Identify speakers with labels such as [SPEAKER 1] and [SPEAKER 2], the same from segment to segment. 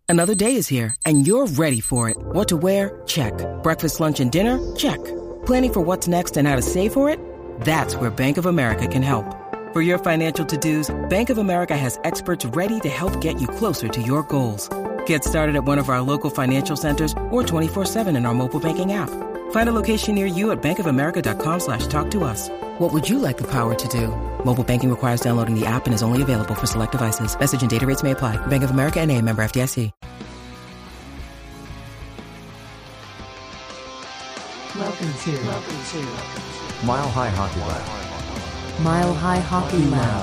[SPEAKER 1] Another day is here, and you're ready for it. What to wear? Check. Breakfast, lunch, and dinner? Check. Planning for what's next and how to save for it? That's where Bank of America can help. For your financial to-dos, Bank of America has experts ready to help get you closer to your goals. Get started at one of our local financial centers or 24/7 in our mobile banking app. Find a location near you at bankofamerica.com/talktous. What would you like the power to do? Mobile banking requires downloading the app and is only available for select devices. Message and data rates may apply. Bank of America N.A., member FDIC.
[SPEAKER 2] Welcome to
[SPEAKER 3] Mile High Hockey Lab.
[SPEAKER 2] Mile High Hockey Lab.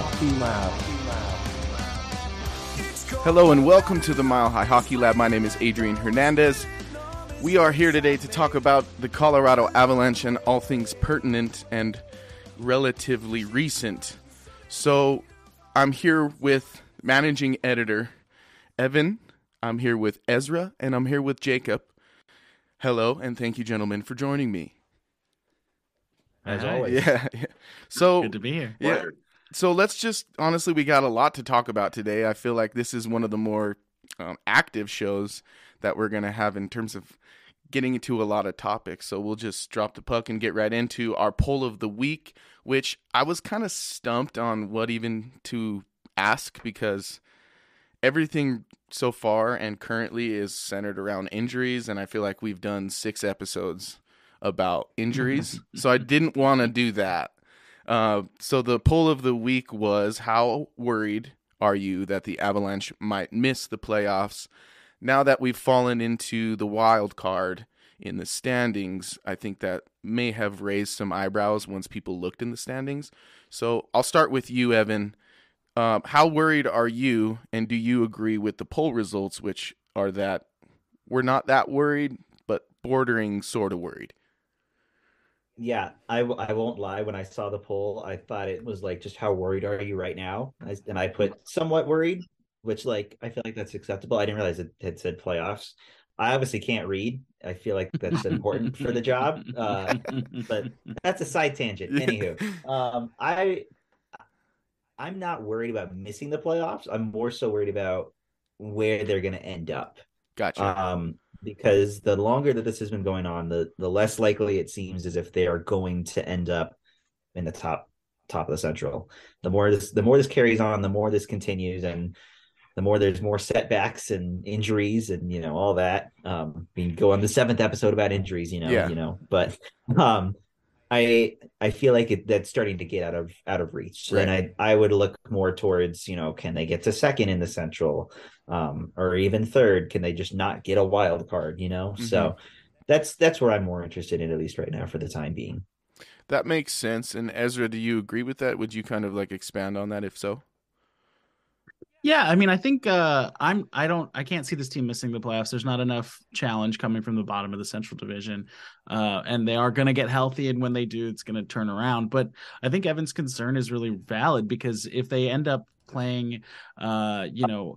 [SPEAKER 4] Hello and welcome to the Mile High Hockey Lab. My name is Adrian Hernandez. We are here today to talk about the Colorado Avalanche and all things pertinent and relatively recent. So I'm here with managing editor Evan, I'm here with Ezra, and I'm here with Jacob. Hello, and thank you, gentlemen, for joining me.
[SPEAKER 5] As always.
[SPEAKER 4] Yeah. So
[SPEAKER 5] Good to be here.
[SPEAKER 4] Yeah. So let's just, honestly, we got a lot to talk about today. I feel like this is one of the more active shows that we're going to have in terms of getting into a lot of topics. So we'll just drop the puck and get right into our poll of the week, which I was kind of stumped on what even to ask because everything so far and currently is centered around injuries, and I feel like we've done 6 episodes about injuries, so I didn't want to do that. So the poll of the week was, how worried are you that the Avalanche might miss the playoffs? Now that we've fallen into the wild card in the standings, I think that may have raised some eyebrows once people looked in the standings. So I'll start with you, Evan. How worried are you, and do you agree with the poll results, which are that we're not that worried, but bordering sort of worried?
[SPEAKER 6] Yeah, I won't lie. When I saw the poll, I thought it was like, just how worried are you right now? And I put somewhat worried, which I feel like that's acceptable. I didn't realize it had said playoffs. I obviously can't read. I feel like that's important for the job. But that's a side tangent. Anywho, I'm not worried about missing the playoffs. I'm more so worried about where they're going to end up.
[SPEAKER 4] Gotcha.
[SPEAKER 6] Because the longer that this has been going on, the less likely it seems as if they are going to end up in the top of the Central. The more this carries on, the more this continues, and the more there's more setbacks and injuries and all that. We can go on the 7th episode about injuries, But I feel like that's starting to get out of reach. So
[SPEAKER 4] right.
[SPEAKER 6] Then I would look more towards, can they get to second in the Central, or even third? Can they just not get a wild card?
[SPEAKER 4] Mm-hmm.
[SPEAKER 6] So that's where I'm more interested in, at least right now for the time being.
[SPEAKER 4] That makes sense. And Ezra, do you agree with that? Would you kind of expand on that if so?
[SPEAKER 5] Yeah, I mean, I think I can't see this team missing the playoffs. There's not enough challenge coming from the bottom of the Central Division, and they are going to get healthy, and when they do, it's going to turn around. But I think Evan's concern is really valid, because if they end up playing, a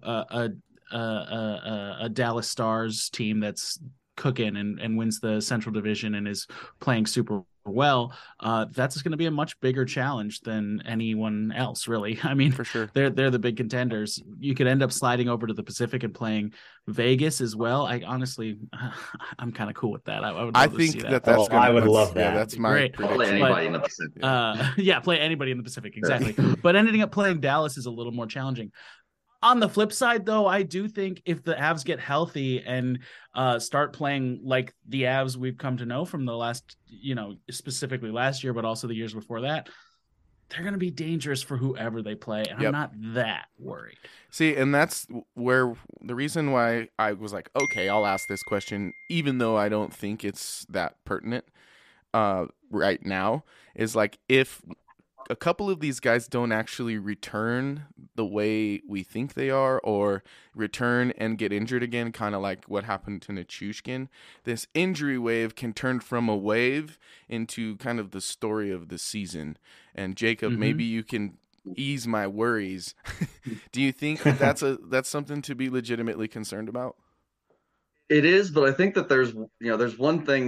[SPEAKER 5] Dallas Stars team that's cooking and wins the Central Division and is playing super well, that's going to be a much bigger challenge than anyone else, really. I mean,
[SPEAKER 4] for sure,
[SPEAKER 5] they're the big contenders. You could end up sliding over to the Pacific and playing Vegas as well. I honestly, I'm kind of cool with that.
[SPEAKER 4] I think that's
[SPEAKER 6] I would love that.
[SPEAKER 4] Yeah, that's my
[SPEAKER 5] great.
[SPEAKER 4] prediction.
[SPEAKER 7] Play anybody in the Pacific.
[SPEAKER 5] Play anybody in the Pacific, exactly. But ending up playing Dallas is a little more challenging. On the flip side, though, I do think if the Avs get healthy and start playing like the Avs we've come to know from the last, specifically last year, but also the years before that, they're going to be dangerous for whoever they play. And I'm not that worried.
[SPEAKER 4] See, and that's where the reason why I was like, okay, I'll ask this question, even though I don't think it's that pertinent right now, is if a couple of these guys don't actually return the way we think they are, or return and get injured again, kind of like what happened to Nichushkin, this injury wave can turn from a wave into kind of the story of the season. And Jacob, maybe you can ease my worries. Do you think that's something to be legitimately concerned about?
[SPEAKER 7] It is, but I think that there's one thing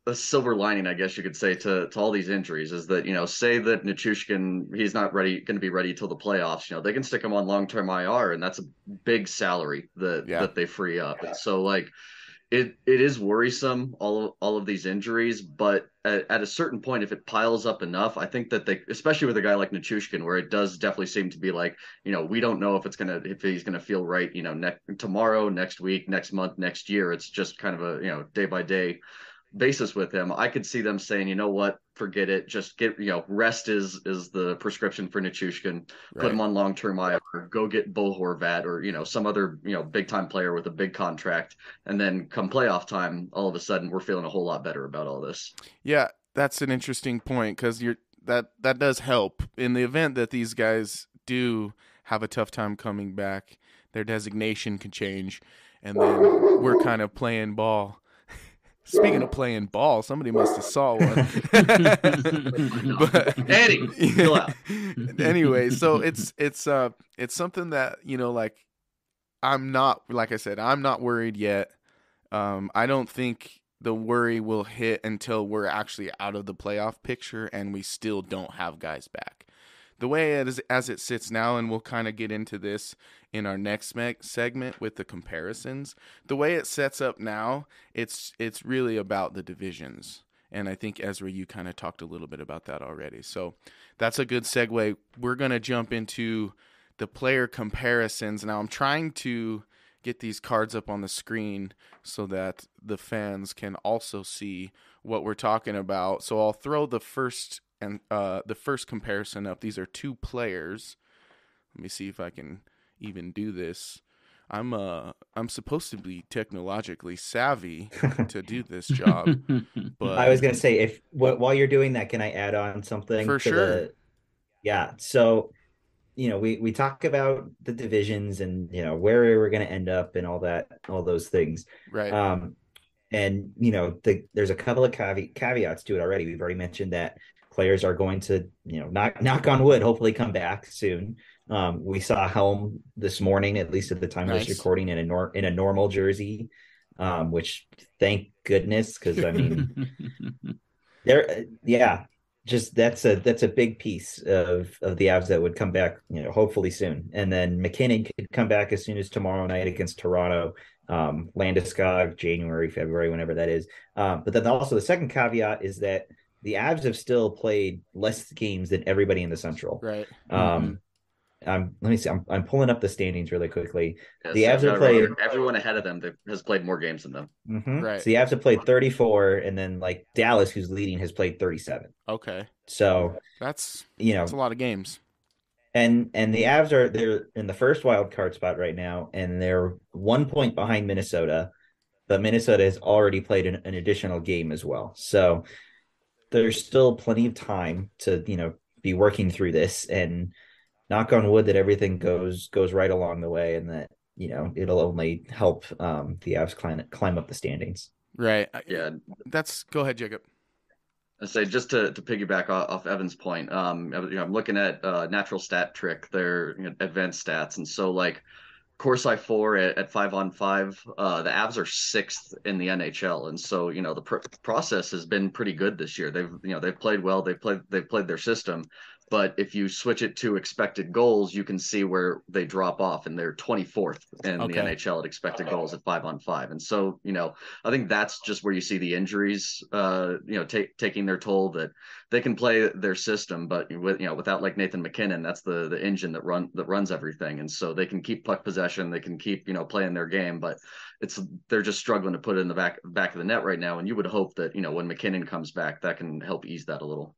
[SPEAKER 7] a silver lining, I guess you could say, to all these injuries is that, say that Nichushkin, he's not going to be ready till the playoffs. They can stick him on long-term IR, and that's a big salary that they free up. And so like it is worrisome, all of these injuries, but at a certain point, if it piles up enough, I think that they, especially with a guy like Nichushkin, where it does definitely seem to be like, we don't know if he's gonna feel right, tomorrow, next week, next month, next year. It's just kind of a day by day basis with him. I could see them saying, you know what, forget it. Just get, rest is the prescription for Nichushkin. Put him on long-term IR. Go get Bo Horvat or, some other, big-time player with a big contract. And then come playoff time, all of a sudden we're feeling a whole lot better about all this.
[SPEAKER 4] Yeah, that's an interesting point because that does help in the event that these guys do have a tough time coming back. Their designation can change, and then we're kind of playing ball. Speaking of playing ball, somebody must have saw one. But
[SPEAKER 7] Eddie, chill out.
[SPEAKER 4] Anyway, so it's something that I'm not, like I said, I'm not worried yet. I don't think the worry will hit until we're actually out of the playoff picture and we still don't have guys back. The way it is, as it sits now, and we'll kind of get into this in our next segment with the comparisons, the way it sets up now, it's really about the divisions. And I think, Ezra, you kind of talked a little bit about that already. So that's a good segue. We're going to jump into the player comparisons. Now, I'm trying to get these cards up on the screen so that the fans can also see what we're talking about. So I'll throw the first comparison up. These are two players. Let me see if I can even do this. I'm supposed to be technologically savvy to do this job. But
[SPEAKER 6] I was gonna say, while you're doing that, can I add on something?
[SPEAKER 4] For sure.
[SPEAKER 6] Yeah. So, we talk about the divisions and where we're gonna end up and all those things.
[SPEAKER 4] Right.
[SPEAKER 6] And there's a couple of caveats to it already. We've already mentioned that players are going to, knock on wood, hopefully come back soon. We saw Helm this morning, at least at the time of this recording, in a normal jersey, which thank goodness, because I mean, that's a big piece of the Avs that would come back, hopefully soon. And then McKinnon could come back as soon as tomorrow night against Toronto. Landeskog, January, February, whenever that is. But then also the second caveat is that the Avs have still played less games than everybody in the Central.
[SPEAKER 4] Right.
[SPEAKER 6] Let me see. I'm pulling up the standings really quickly.
[SPEAKER 7] Yeah,
[SPEAKER 6] the Avs have played
[SPEAKER 7] everyone ahead of them has played more games than them.
[SPEAKER 6] Mm-hmm.
[SPEAKER 4] Right.
[SPEAKER 6] So the Avs have played 34, and then Dallas, who's leading, has played 37.
[SPEAKER 4] Okay.
[SPEAKER 6] So
[SPEAKER 4] that's a lot of games.
[SPEAKER 6] And the Avs they're in the first wild card spot right now, and they're 1 point behind Minnesota, but Minnesota has already played an additional game as well. So there's still plenty of time to be working through this, and knock on wood that everything goes right along the way, and that it'll only help the Avs climb up the standings.
[SPEAKER 4] Right.
[SPEAKER 7] Yeah.
[SPEAKER 4] Go ahead, Jacob.
[SPEAKER 7] I say, just to piggyback off Evan's point, I'm looking at Natural Stat Trick, their advanced stats, and so Corsi 4 at 5-on-5, the Avs are 6th in the NHL, and so the process has been pretty good this year. They've played well, they've played their system, but if you switch it to expected goals, you can see where they drop off, and they're 24th in the NHL at expected goals at 5-on-5. And so, I think that's just where you see the injuries, taking their toll, that they can play their system, but without Nathan McKinnon, that's the engine that runs everything. And so they can keep puck possession, they can keep, playing their game, but they're just struggling to put it in the back of the net right now. And you would hope that, when McKinnon comes back, that can help ease that a little.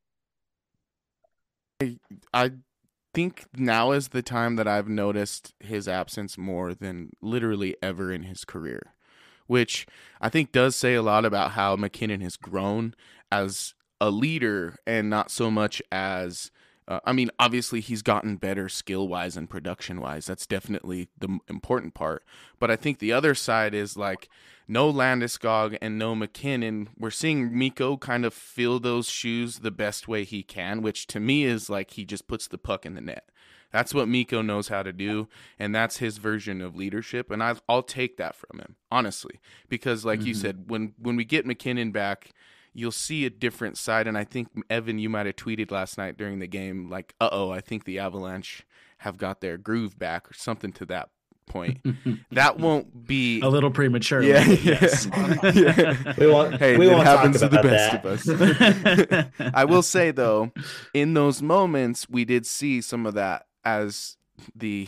[SPEAKER 4] I think now is the time that I've noticed his absence more than literally ever in his career, which I think does say a lot about how McKinnon has grown as a leader and not so much as obviously he's gotten better skill-wise and production-wise. That's definitely the important part. But I think the other side is no Landeskog and no McKinnon. We're seeing Mikko kind of fill those shoes the best way he can, which to me is he just puts the puck in the net. That's what Mikko knows how to do, and that's his version of leadership, and I'll take that from him, honestly. Because you said, when we get McKinnon back, you'll see a different side. And I think, Evan, you might have tweeted last night during the game, like, I think the Avalanche have got their groove back or something to that point. That won't be
[SPEAKER 5] a little premature.
[SPEAKER 4] Yeah,
[SPEAKER 5] yes.
[SPEAKER 4] yeah.
[SPEAKER 6] We won't.
[SPEAKER 4] Hey,
[SPEAKER 6] we
[SPEAKER 4] it
[SPEAKER 6] won't
[SPEAKER 4] happens to
[SPEAKER 6] talk
[SPEAKER 4] the
[SPEAKER 6] about
[SPEAKER 4] best
[SPEAKER 6] that.
[SPEAKER 4] of us. I will say, though, in those moments, we did see some of that as the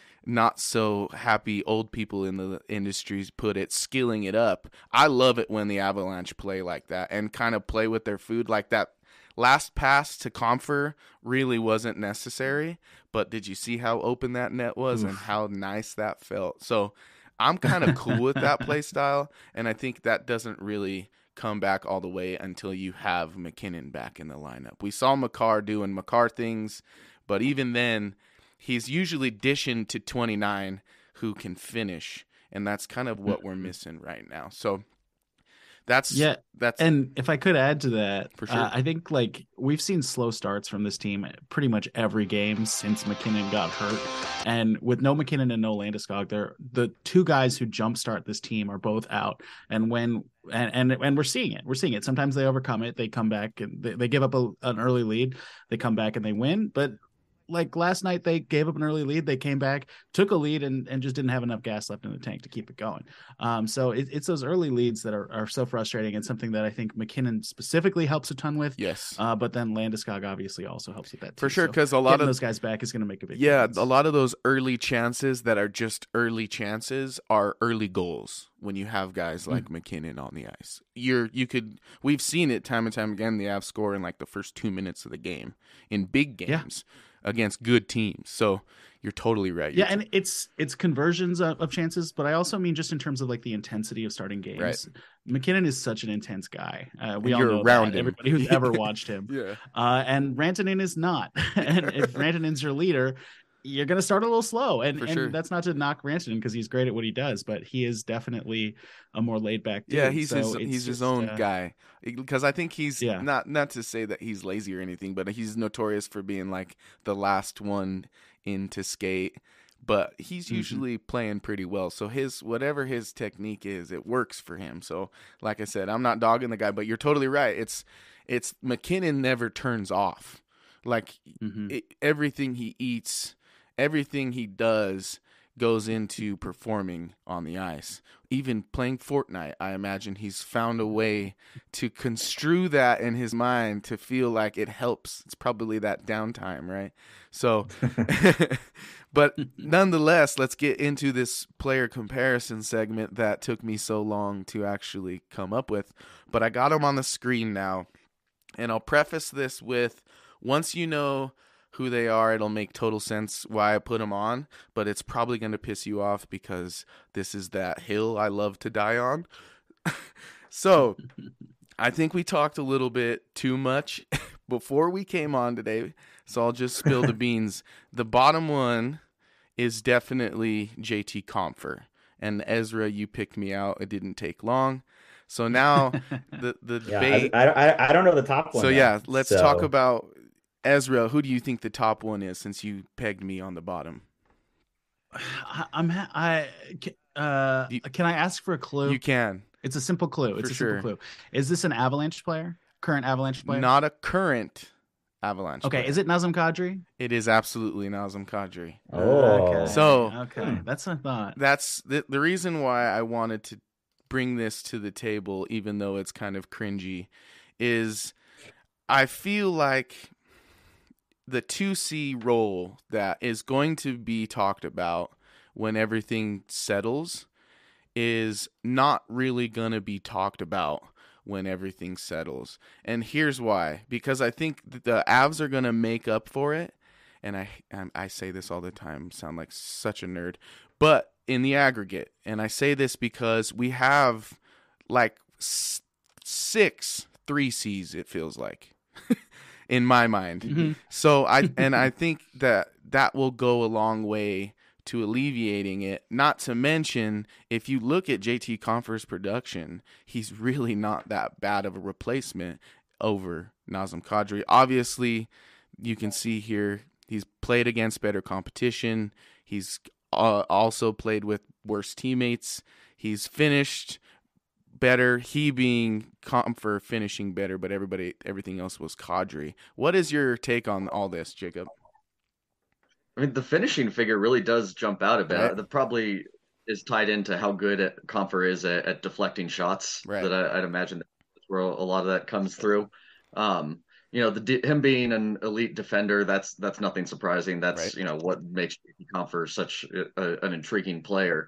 [SPEAKER 4] not so happy old people in the industries put it, skilling it up. I love it when the Avalanche play like that and kind of play with their food like that. Last pass to Compher really wasn't necessary, but did you see how open that net was and how nice that felt? So I'm kind of cool with that play style, and I think that doesn't really come back all the way until you have McKinnon back in the lineup. We saw Makar doing Makar things, but even then, he's usually dishing to 29 who can finish, and that's kind of what we're missing right now. So that's
[SPEAKER 5] and if I could add to that,
[SPEAKER 4] for sure.
[SPEAKER 5] I think like we've seen slow starts from this team pretty much every game since McKinnon got hurt, and with no McKinnon and no Landeskog, they're the two guys who jumpstart this team are both out, and when we're seeing it. Sometimes they overcome it, they come back and they give up an early lead, they come back and they win, but like last night, they gave up an early lead. They came back, took a lead, and just didn't have enough gas left in the tank to keep it going. So it's those early leads that are so frustrating, and something that I think McKinnon specifically helps a ton with.
[SPEAKER 4] Yes.
[SPEAKER 5] But then Landeskog obviously also helps with that too.
[SPEAKER 4] For sure, because
[SPEAKER 5] so
[SPEAKER 4] a lot of
[SPEAKER 5] those guys back is going to make a big
[SPEAKER 4] difference.
[SPEAKER 5] difference.
[SPEAKER 4] A lot of those early chances that are just early chances are early goals when you have guys like McKinnon on the ice. We've seen it time and time again. The Avs score in like the first 2 minutes of the game in big games. Yeah. Against good teams. So you're totally right.
[SPEAKER 5] And it's conversions of chances, but I also mean just in terms of like the intensity of starting games.
[SPEAKER 4] Right.
[SPEAKER 5] McKinnon is such an intense guy. We all
[SPEAKER 4] you're
[SPEAKER 5] know
[SPEAKER 4] around
[SPEAKER 5] that.
[SPEAKER 4] him.
[SPEAKER 5] Everybody who's ever watched him.
[SPEAKER 4] Yeah.
[SPEAKER 5] And Rantanen is not. And if Rantanen's your leader, you're going to start a little slow. And that's not to knock Rantanen because he's great at what he does, but he is definitely a more laid back dude.
[SPEAKER 4] Yeah, he's his own guy. Because I think he's not to say that he's lazy or anything, but he's notorious for being like the last one in to skate. But he's usually playing pretty well. So whatever his technique is, it works for him. So like I said, I'm not dogging the guy, but you're totally right. It's McKinnon never turns off. Like everything he eats, everything he does goes into performing on the ice. Even playing Fortnite, I imagine he's found a way to construe that in his mind to feel like it helps. It's probably that downtime, right? So, but nonetheless, let's get into this player comparison segment that took me so long to actually come up with. But I got them on the screen now, and I'll preface this with, once you know who they are, it'll make total sense why I put them on, but it's probably going to piss you off because this is that hill I love to die on. So I think we talked a little bit too much before we came on today, so I'll just spill the beans. The bottom one is definitely JT Compher, and Ezra, you picked me out. It didn't take long. So now the debate.
[SPEAKER 6] I don't know the top one.
[SPEAKER 4] So let's talk about Ezra. Who do you think the top one is, since you pegged me on the bottom?
[SPEAKER 5] Can I ask for a clue?
[SPEAKER 4] You can.
[SPEAKER 5] It's a simple clue. Simple clue. Is this an Avalanche player? Current Avalanche player?
[SPEAKER 4] Not a current Avalanche player.
[SPEAKER 5] Is it Nazem Kadri?
[SPEAKER 4] It is absolutely Nazem Kadri.
[SPEAKER 5] That's what I thought.
[SPEAKER 4] That's the reason why I wanted to bring this to the table, even though it's kind of cringy, is I feel like the 2C role that is going to be talked about when everything settles is not really going to be talked about when everything settles. And here's why. Because I think the Avs are going to make up for it. And I say this all the time, sound like such a nerd. But in the aggregate, and I say this because we have like 6 3Cs, it feels like. In my mind. So I think that will go a long way to alleviating it. Not to mention, if you look at JT Compher's production, he's really not that bad of a replacement over Nazem Kadri. Obviously, you can see here he's played against better competition. He's also played with worse teammates. He's finished better, he being Comfer finishing better, but everything else was Kadri. What is your take on all this, Jacob?
[SPEAKER 7] I mean, the finishing figure really does jump out a bit.
[SPEAKER 4] Right.
[SPEAKER 7] That probably is tied into how good Comfer is at deflecting shots.
[SPEAKER 4] Right.
[SPEAKER 7] That I'd imagine that's where a lot of that comes through. Him being an elite defender, that's nothing surprising. That's
[SPEAKER 4] Right.
[SPEAKER 7] what makes Comfer such an intriguing player.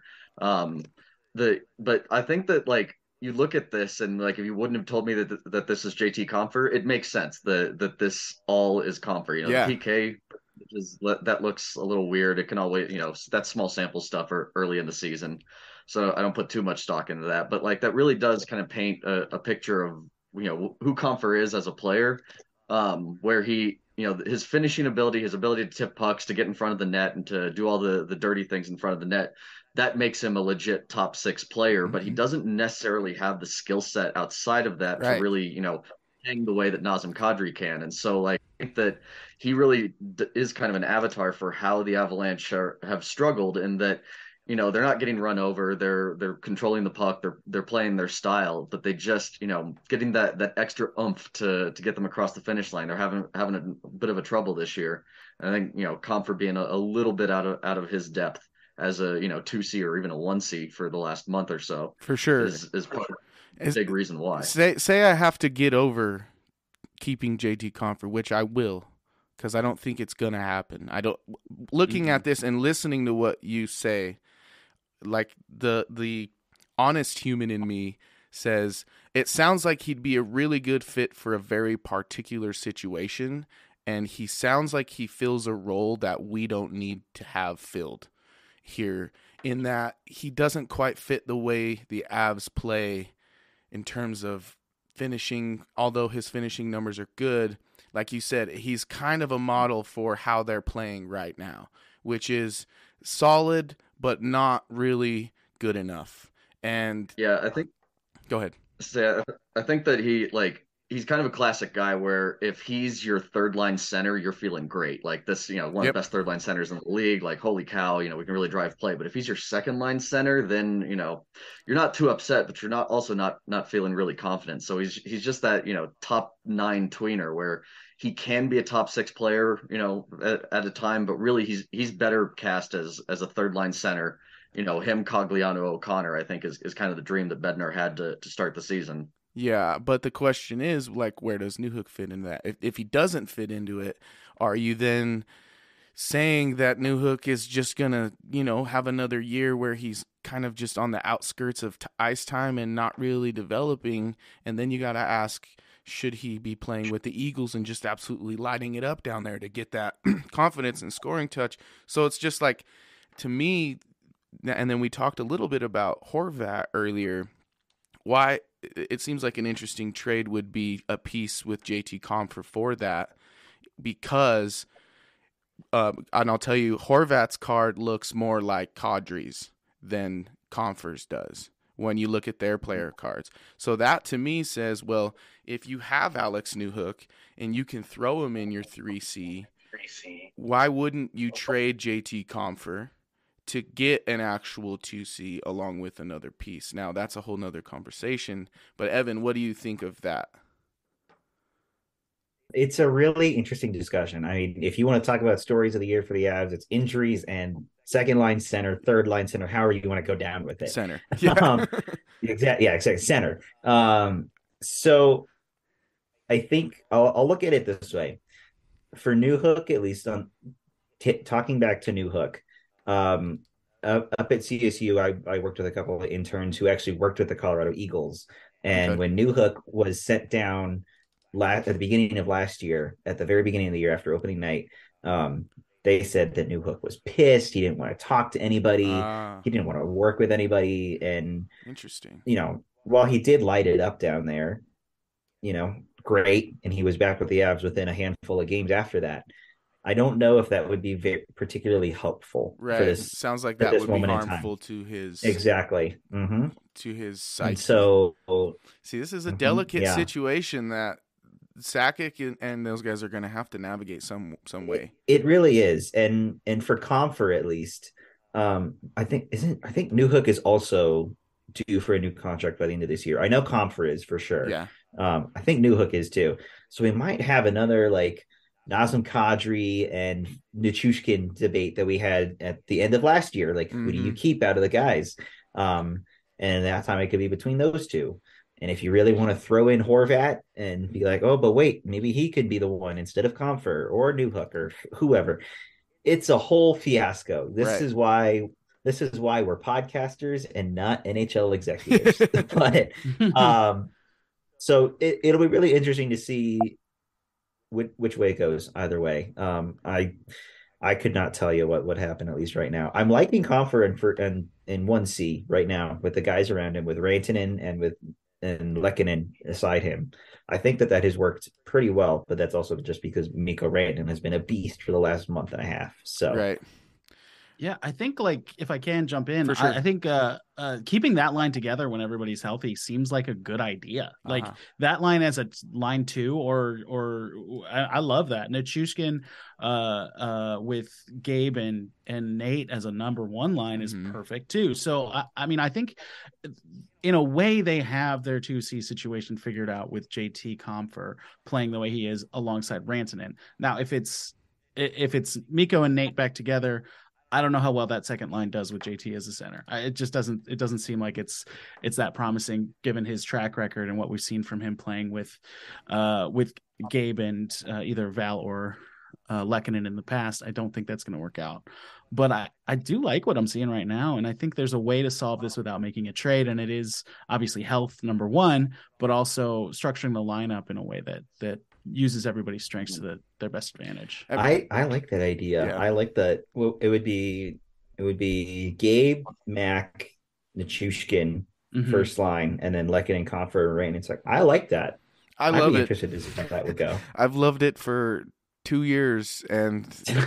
[SPEAKER 7] But I think that you look at this and if you wouldn't have told me that this is JT Comfer, it makes sense that this all is Comfer.
[SPEAKER 4] Yeah.
[SPEAKER 7] The PK that looks a little weird. It can always, that's small sample stuff early in the season. So I don't put too much stock into that. But that really does kind of paint a picture of, who Comfer is as a player, where he, his finishing ability, his ability to tip pucks, to get in front of the net and to do all the dirty things in front of the net. That makes him a legit top 6 player, but he doesn't necessarily have the skill set outside of that to really, hang the way that Nazem Kadri can. And so I think that he really is kind of an avatar for how the Avalanche have struggled, in that, they're not getting run over. They're controlling the puck. They're playing their style, but they just, getting that extra oomph to get them across the finish line. They're having a bit of a trouble this year. And I think, Comfer being a little bit out of his depth as a 2C or even a 1C for the last month or so,
[SPEAKER 4] for sure,
[SPEAKER 7] is part of a big reason why.
[SPEAKER 4] Say I have to get over keeping JT Comfer, which I will, because I don't think it's gonna happen. Looking at this and listening to what you say, the honest human in me says it sounds like he'd be a really good fit for a very particular situation, and he sounds like he fills a role that we don't need to have filled here, in that he doesn't quite fit the way the Avs play in terms of finishing. Although his finishing numbers are good, like you said, he's kind of a model for how they're playing right now, which is solid but not really good enough. And
[SPEAKER 7] yeah, I think
[SPEAKER 4] go ahead.
[SPEAKER 7] I think that he's kind of a classic guy where if he's your third line center, you're feeling great. Like this, one of the best third line centers in the league. Like, holy cow, we can really drive play. But if he's your second line center, then you're not too upset, but you're not feeling really confident. So he's just that top 9 tweener where he can be a top 6 player at a time, but really he's better cast as a third line center. Him, Cogliano, O'Connor, I think is kind of the dream that Bednar had to start the season.
[SPEAKER 4] Yeah, but the question is, where does Newhook fit into that? If he doesn't fit into it, are you then saying that Newhook is just going to, have another year where he's kind of just on the outskirts of ice time and not really developing? And then you got to ask, should he be playing with the Eagles and just absolutely lighting it up down there to get that confidence and scoring touch? So it's just to me, and then we talked a little bit about Horvat earlier, why it seems like an interesting trade would be a piece with JT Compher for that, because and I'll tell you, Horvat's card looks more like Kadri's than Compher's does when you look at their player cards. So that to me says, well, if you have Alex Newhook and you can throw him in your 3C, why wouldn't you trade JT Compher to get an actual 2C along with another piece? Now, that's a whole nother conversation. But, Evan, what do you think of that?
[SPEAKER 6] It's a really interesting discussion. I mean, if you want to talk about stories of the year for the Avs, it's injuries and second line center, third line center, however you want to go down with it.
[SPEAKER 4] Center.
[SPEAKER 6] Yeah, exactly. Center. So I think I'll look at it this way. For Newhook, at least on talking back to Newhook, up at CSU, I worked with a couple of interns who actually worked with the Colorado Eagles. And when Newhook was sent down at the beginning of last year, at the very beginning of the year after opening night, they said that Newhook was pissed. He didn't want to talk to anybody. He didn't want to work with anybody. And
[SPEAKER 4] interesting.
[SPEAKER 6] While he did light it up down there, great. And he was back with the Avs within a handful of games after that. I don't know if that would be particularly helpful.
[SPEAKER 4] Right.
[SPEAKER 6] For this,
[SPEAKER 4] sounds like that would be harmful to his
[SPEAKER 6] exactly
[SPEAKER 4] to his psyche.
[SPEAKER 6] And so,
[SPEAKER 4] see, this is a delicate situation that Sakic and those guys are going to have to navigate some way.
[SPEAKER 6] It really is, and for Compher at least, I think Newhook is also due for a new contract by the end of this year. I know Comfer is for sure.
[SPEAKER 4] Yeah.
[SPEAKER 6] I think Newhook is too. So we might have another like Nazem Kadri and Nichushkin debate that we had at the end of last year. Like, who do you keep out of the guys? And that time it could be between those two. And if you really want to throw in Horvat and be like, oh, but wait, maybe he could be the one instead of Comfer or Newhook or whoever. It's a whole fiasco. This is why we're podcasters and not NHL executives. But so it'll be really interesting to see which way it goes either way. I could not tell you what would happen, at least right now. I'm liking Comfer in 1C right now with the guys around him, with Rantanen and Lehkonen aside him. I think that has worked pretty well, but that's also just because Mikko Rantanen has been a beast for the last month and a half. So
[SPEAKER 4] right.
[SPEAKER 5] Yeah, I think like if I can jump in,
[SPEAKER 4] For sure.
[SPEAKER 5] I think keeping that line together when everybody's healthy seems like a good idea. Like that line as a line 2, or I love that. Nichushkin with Gabe and Nate as a number 1 line is perfect too. So I mean, I think in a way they have their 2C situation figured out with JT Compher playing the way he is alongside Rantanen. Now, if it's Mikko and Nate back together, I don't know how well that second line does with JT as a center. It doesn't seem like it's that promising given his track record and what we've seen from him playing with Gabe and either Val or Lehkonen in the past. I don't think that's going to work out. But I do like what I'm seeing right now, and I think there's a way to solve this without making a trade, and it is obviously health number 1, but also structuring the lineup in a way that uses everybody's strengths to their best advantage.
[SPEAKER 6] I like that idea. Yeah. I like that. Well, it would be Gabe, Mac, Nichushkin first line, and then Lehkonen and Compher, Rain. It's like, I like that.
[SPEAKER 4] I'd love
[SPEAKER 6] be
[SPEAKER 4] it.
[SPEAKER 6] Interested to see how that would go.
[SPEAKER 4] I've loved it for 2 years and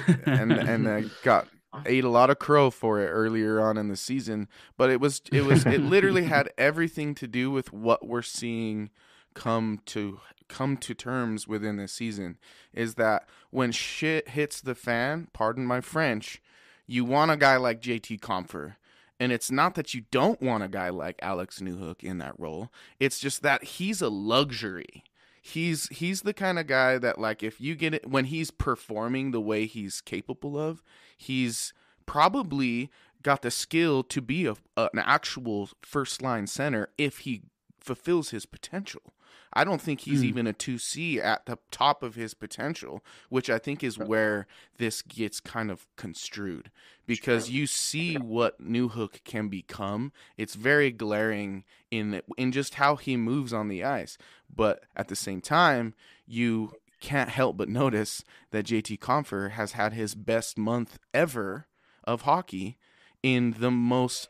[SPEAKER 4] I ate a lot of crow for it earlier on in the season, but it literally had everything to do with what we're seeing come to terms within this season, is that when shit hits the fan, pardon my French, you want a guy like JT Compher. And it's not that you don't want a guy like Alex Newhook in that role. It's just that he's a luxury. He's the kind of guy that, like, if you get it when he's performing the way he's capable of, he's probably got the skill to be an actual first line center if he fulfills his potential. I don't think he's even a 2C at the top of his potential, which I think is where this gets kind of construed, because you see what Newhook can become. It's very glaring in just how he moves on the ice. But at the same time, you can't help but notice that JT Compher has had his best month ever of hockey in the most,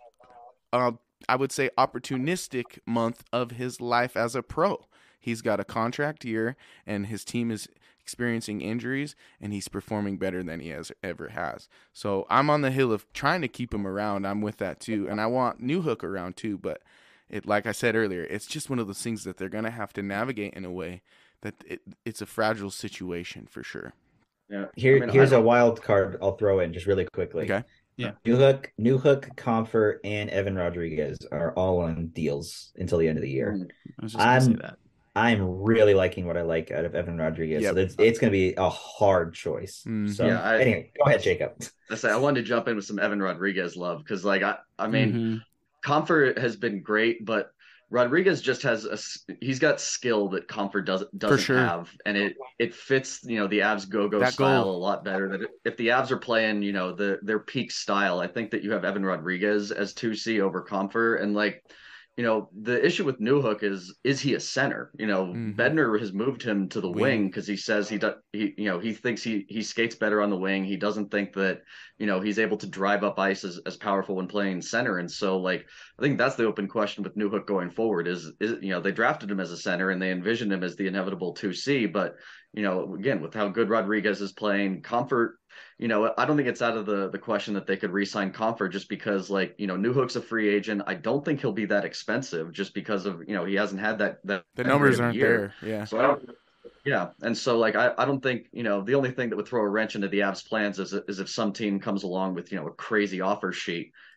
[SPEAKER 4] I would say, opportunistic month of his life as a pro. He's got a contract year, and his team is experiencing injuries, and he's performing better than he ever has. So I'm on the hill of trying to keep him around. I'm with that too, and I want Newhook around too. But like I said earlier, it's just one of those things that they're going to have to navigate in a way that it's a fragile situation for sure.
[SPEAKER 6] Yeah. Here's a wild card I'll throw in just really quickly.
[SPEAKER 4] Okay.
[SPEAKER 5] Yeah.
[SPEAKER 6] Newhook, Compher, and Evan Rodriguez are all on deals until the end of the year.
[SPEAKER 5] I was just going to say that.
[SPEAKER 6] I'm really liking what I like out of Evan Rodriguez. Yep. So it's going to be a hard choice. So anyway, go ahead, Jacob.
[SPEAKER 7] I wanted to jump in with some Evan Rodriguez love, because I mean, Compher has been great, but Rodriguez just he's got skill that Compher doesn't
[SPEAKER 4] sure.
[SPEAKER 7] have, and it fits the Avs go style a lot better. That if the Avs are playing their peak style, I think that you have Evan Rodriguez as 2C over Compher, and the issue with Newhook is he a center? Bednar has moved him to the wing because he says he thinks he skates better on the wing. He doesn't think that he's able to drive up ice as powerful when playing center. And so I think that's the open question with Newhook going forward is they drafted him as a center and they envisioned him as the inevitable 2C, but again, with how good Rodriguez is playing, Compher, I don't think it's out of the question that they could re-sign Compher just because Newhook's a free agent. I don't think he'll be that expensive just because of, he hasn't had that
[SPEAKER 4] the numbers aren't there. Yeah.
[SPEAKER 7] So and so I don't think, the only thing that would throw a wrench into the Avs plans is if some team comes along with, a crazy offer sheet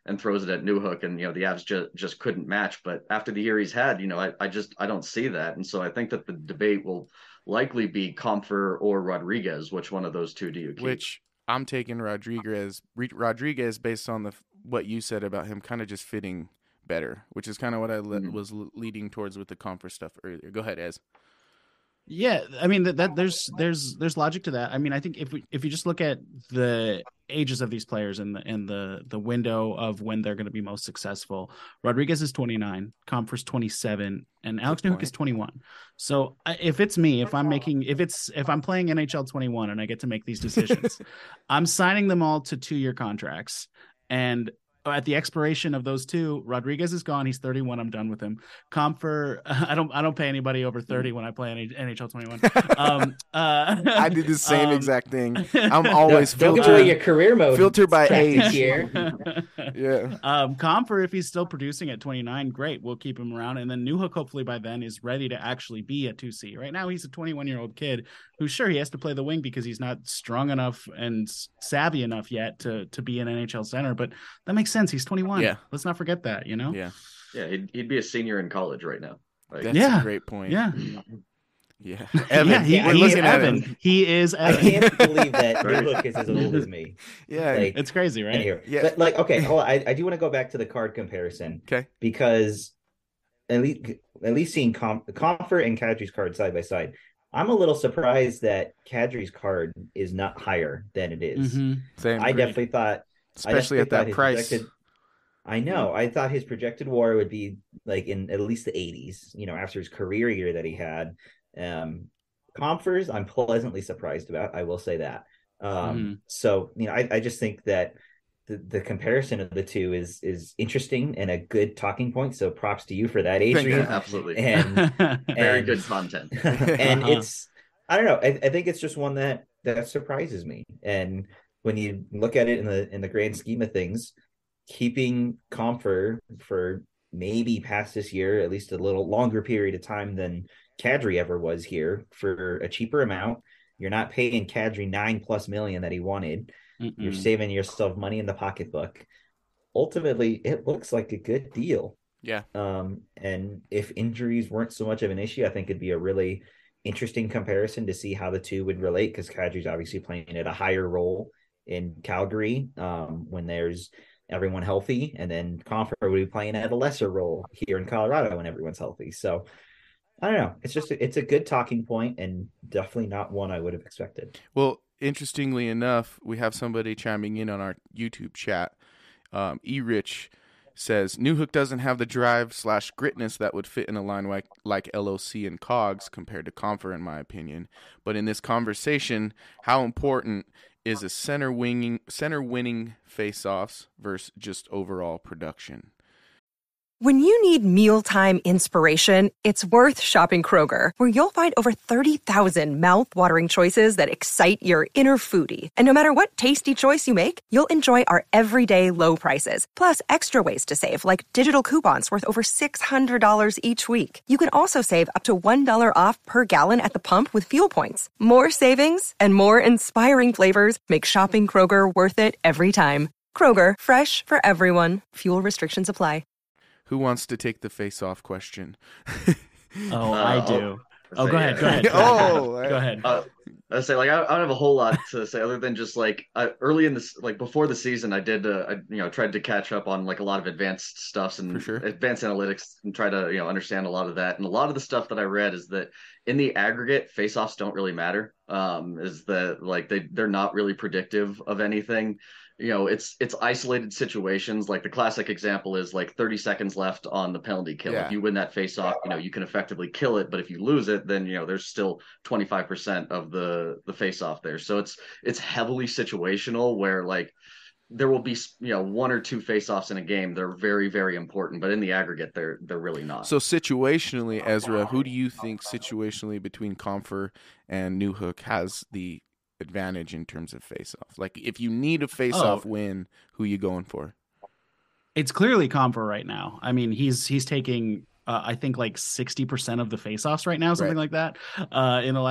[SPEAKER 7] and throws it at Newhook, and the Avs just couldn't match. But after the year he's had, I don't see that, and so I think that the debate will likely be Compher or Rodriguez. Which one of those two do you keep?
[SPEAKER 4] Which I'm taking Rodriguez based on what you said about him kind of just fitting better, which is kind of what I was leading towards with the Compher stuff earlier. Go ahead, Ez.
[SPEAKER 5] Yeah, I mean that there's logic to that. I mean, I think if you just look at the ages of these players and the window of when they're going to be most successful, Rodriguez is 29, Compher's 27, and Alex Newhook is 21. So if it's me, if I'm playing NHL 21 and I get to make these decisions, I'm signing them all to 2-year contracts, and at the expiration of those two, Rodriguez is gone. He's 31. I'm done with him. Compher, I don't pay anybody over 30 when I play NHL 21.
[SPEAKER 4] I did the same exact thing. I'm always
[SPEAKER 6] don't give away your career mode.
[SPEAKER 4] Filtered by age
[SPEAKER 6] here.
[SPEAKER 4] Yeah.
[SPEAKER 5] Compher, if he's still producing at 29, great. We'll keep him around. And then Newhook, hopefully by then, is ready to actually be a 2C. Right now, he's a 21-year-old kid who's sure he has to play the wing because he's not strong enough and savvy enough yet to be an NHL center. But that makes sense. He's 21.
[SPEAKER 4] Yeah.
[SPEAKER 5] Let's not forget that,
[SPEAKER 4] Yeah.
[SPEAKER 7] Yeah, he'd be a senior in college right now. Like,
[SPEAKER 4] That's a great point.
[SPEAKER 5] Yeah.
[SPEAKER 4] Yeah. Evan.
[SPEAKER 5] He's Evan. He is Evan.
[SPEAKER 6] I can't believe that Newhook is as old as me.
[SPEAKER 4] Yeah.
[SPEAKER 5] It's crazy, right?
[SPEAKER 6] Yeah. But okay, hold on. I do want to go back to the card comparison.
[SPEAKER 4] Okay.
[SPEAKER 6] Because at least seeing Compher and Kadri's card side by side, I'm a little surprised that Kadri's card is not higher than it is.
[SPEAKER 5] Mm-hmm.
[SPEAKER 4] Same.
[SPEAKER 6] I definitely thought,
[SPEAKER 4] especially at that price.
[SPEAKER 6] I know. I thought his projected WAR would be like in at least the 80s, after his career year that he had. Compher's, I'm pleasantly surprised about. I will say that. So, I just think that the comparison of the two is interesting and a good talking point. So props to you for that, Adrian.
[SPEAKER 7] Absolutely.
[SPEAKER 6] And
[SPEAKER 7] very good content.
[SPEAKER 6] And I don't know. I think it's just one that surprises me. And when you look at it in the grand scheme of things, keeping Compher for maybe past this year, at least a little longer period of time than Kadri ever was here for a cheaper amount. You're not paying Kadri $9+ million that he wanted. You're saving yourself money in the pocketbook. Ultimately, it looks like a good deal.
[SPEAKER 4] Yeah.
[SPEAKER 6] And if injuries weren't so much of an issue, I think it'd be a really interesting comparison to see how the two would relate, because Kadri's obviously playing at a higher role in Calgary when there's everyone healthy, and then Compher would be playing at a lesser role here in Colorado when everyone's healthy. So I don't know. It's a good talking point, and definitely not one I would have expected.
[SPEAKER 4] Well, interestingly enough, we have somebody chiming in on our YouTube chat. E-Rich says, Newhook doesn't have the drive/gritness that would fit in a line like LOC and Cogs compared to Compher, in my opinion. But in this conversation, how important is a center winning face-offs versus just overall production?
[SPEAKER 8] When you need mealtime inspiration, it's worth shopping Kroger, where you'll find over 30,000 mouth-watering choices that excite your inner foodie. And no matter what tasty choice you make, you'll enjoy our everyday low prices, plus extra ways to save, like digital coupons worth over $600 each week. You can also save up to $1 off per gallon at the pump with fuel points. More savings and more inspiring flavors make shopping Kroger worth it every time. Kroger, fresh for everyone. Fuel restrictions apply.
[SPEAKER 4] Who wants to take the face-off question?
[SPEAKER 5] I do. Go ahead. Go ahead.
[SPEAKER 7] I say, like, I don't have a whole lot to say other than just like early in this, like before the season, I did, I tried to catch up on like a lot of advanced stuffs and advanced analytics and try to, understand a lot of that. And a lot of the stuff that I read is that in the aggregate, face-offs don't really matter. Is that like they're not really predictive of anything. It's isolated situations. Like the classic example is like 30 seconds left on the penalty kill.
[SPEAKER 4] Yeah.
[SPEAKER 7] If you win that face off, you can effectively kill it. But if you lose it, then, there's still 25% of the face off there. So it's heavily situational where like there will be, one or two face offs in a game. They're very, very important, but in the aggregate, they're really not.
[SPEAKER 4] So situationally, Ezra, who do you think situationally between Compher and Newhook has the advantage in terms of face-off? Like, if you need a face-off win, who you going for?
[SPEAKER 5] It's clearly Compher right now. I mean, he's taking I think like 60% of the face-offs right now, something like that, in the last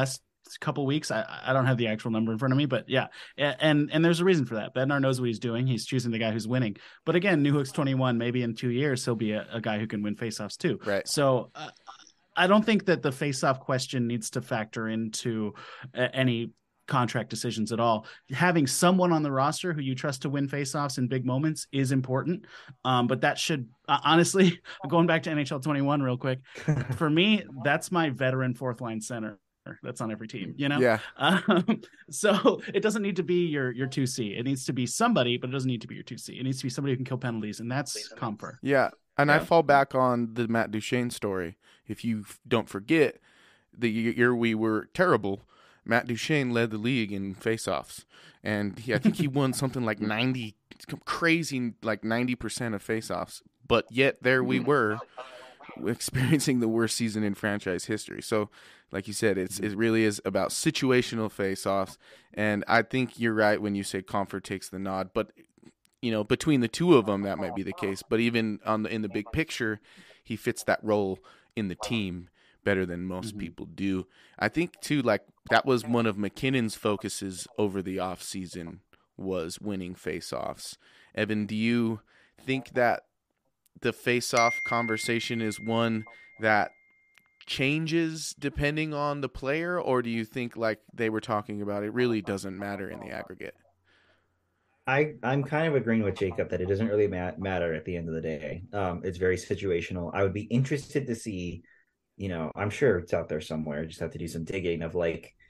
[SPEAKER 5] couple weeks. I don't have the actual number in front of me, but yeah, and there's a reason for that. Bednar knows what he's doing. He's choosing the guy who's winning. But again, Newhook's 21. Maybe in 2 years he'll be a guy who can win faceoffs too.
[SPEAKER 4] Right.
[SPEAKER 5] So I don't think that the faceoff question needs to factor into any contract decisions at all. Having someone on the roster who you trust to win faceoffs in big moments is important. But that should honestly, going back to NHL 21 real quick, for me, that's my veteran fourth line center that's on every team, you know?
[SPEAKER 4] Yeah.
[SPEAKER 5] So it doesn't need to be your 2C. It needs to be somebody, but it doesn't need to be your 2C. It needs to be somebody who can kill penalties, and that's Compher.
[SPEAKER 4] Yeah. And I fall back on the Matt Duchene story. If you don't forget, the year we were terrible, Matt Duchene led the league in faceoffs, and I think he won something like 90% of faceoffs. But yet there we were experiencing the worst season in franchise history. So, like you said, it really is about situational faceoffs, and I think you're right when you say Compher takes the nod. But between the two of them, that might be the case. But even in the big picture, he fits that role in the team better than most people do. I think too, like that was one of McKinnon's focuses over the offseason was winning faceoffs. Evan, do you think that the faceoff conversation is one that changes depending on the player, or do you think, like they were talking about, it really doesn't matter in the aggregate?
[SPEAKER 6] I'm kind of agreeing with Jacob that it doesn't really matter at the end of the day. It's very situational. I would be interested to see, I'm sure it's out there somewhere. Just have to do some digging of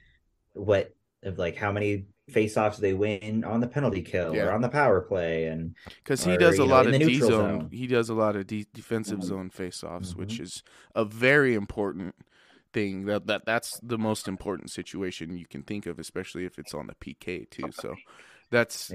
[SPEAKER 6] how many face-offs they win on the penalty kill or on the power play, and
[SPEAKER 4] because he does a lot of D zone. He does a lot of defensive zone face-offs, which is a very important thing. That's the most important situation you can think of, especially if it's on the PK too. So that's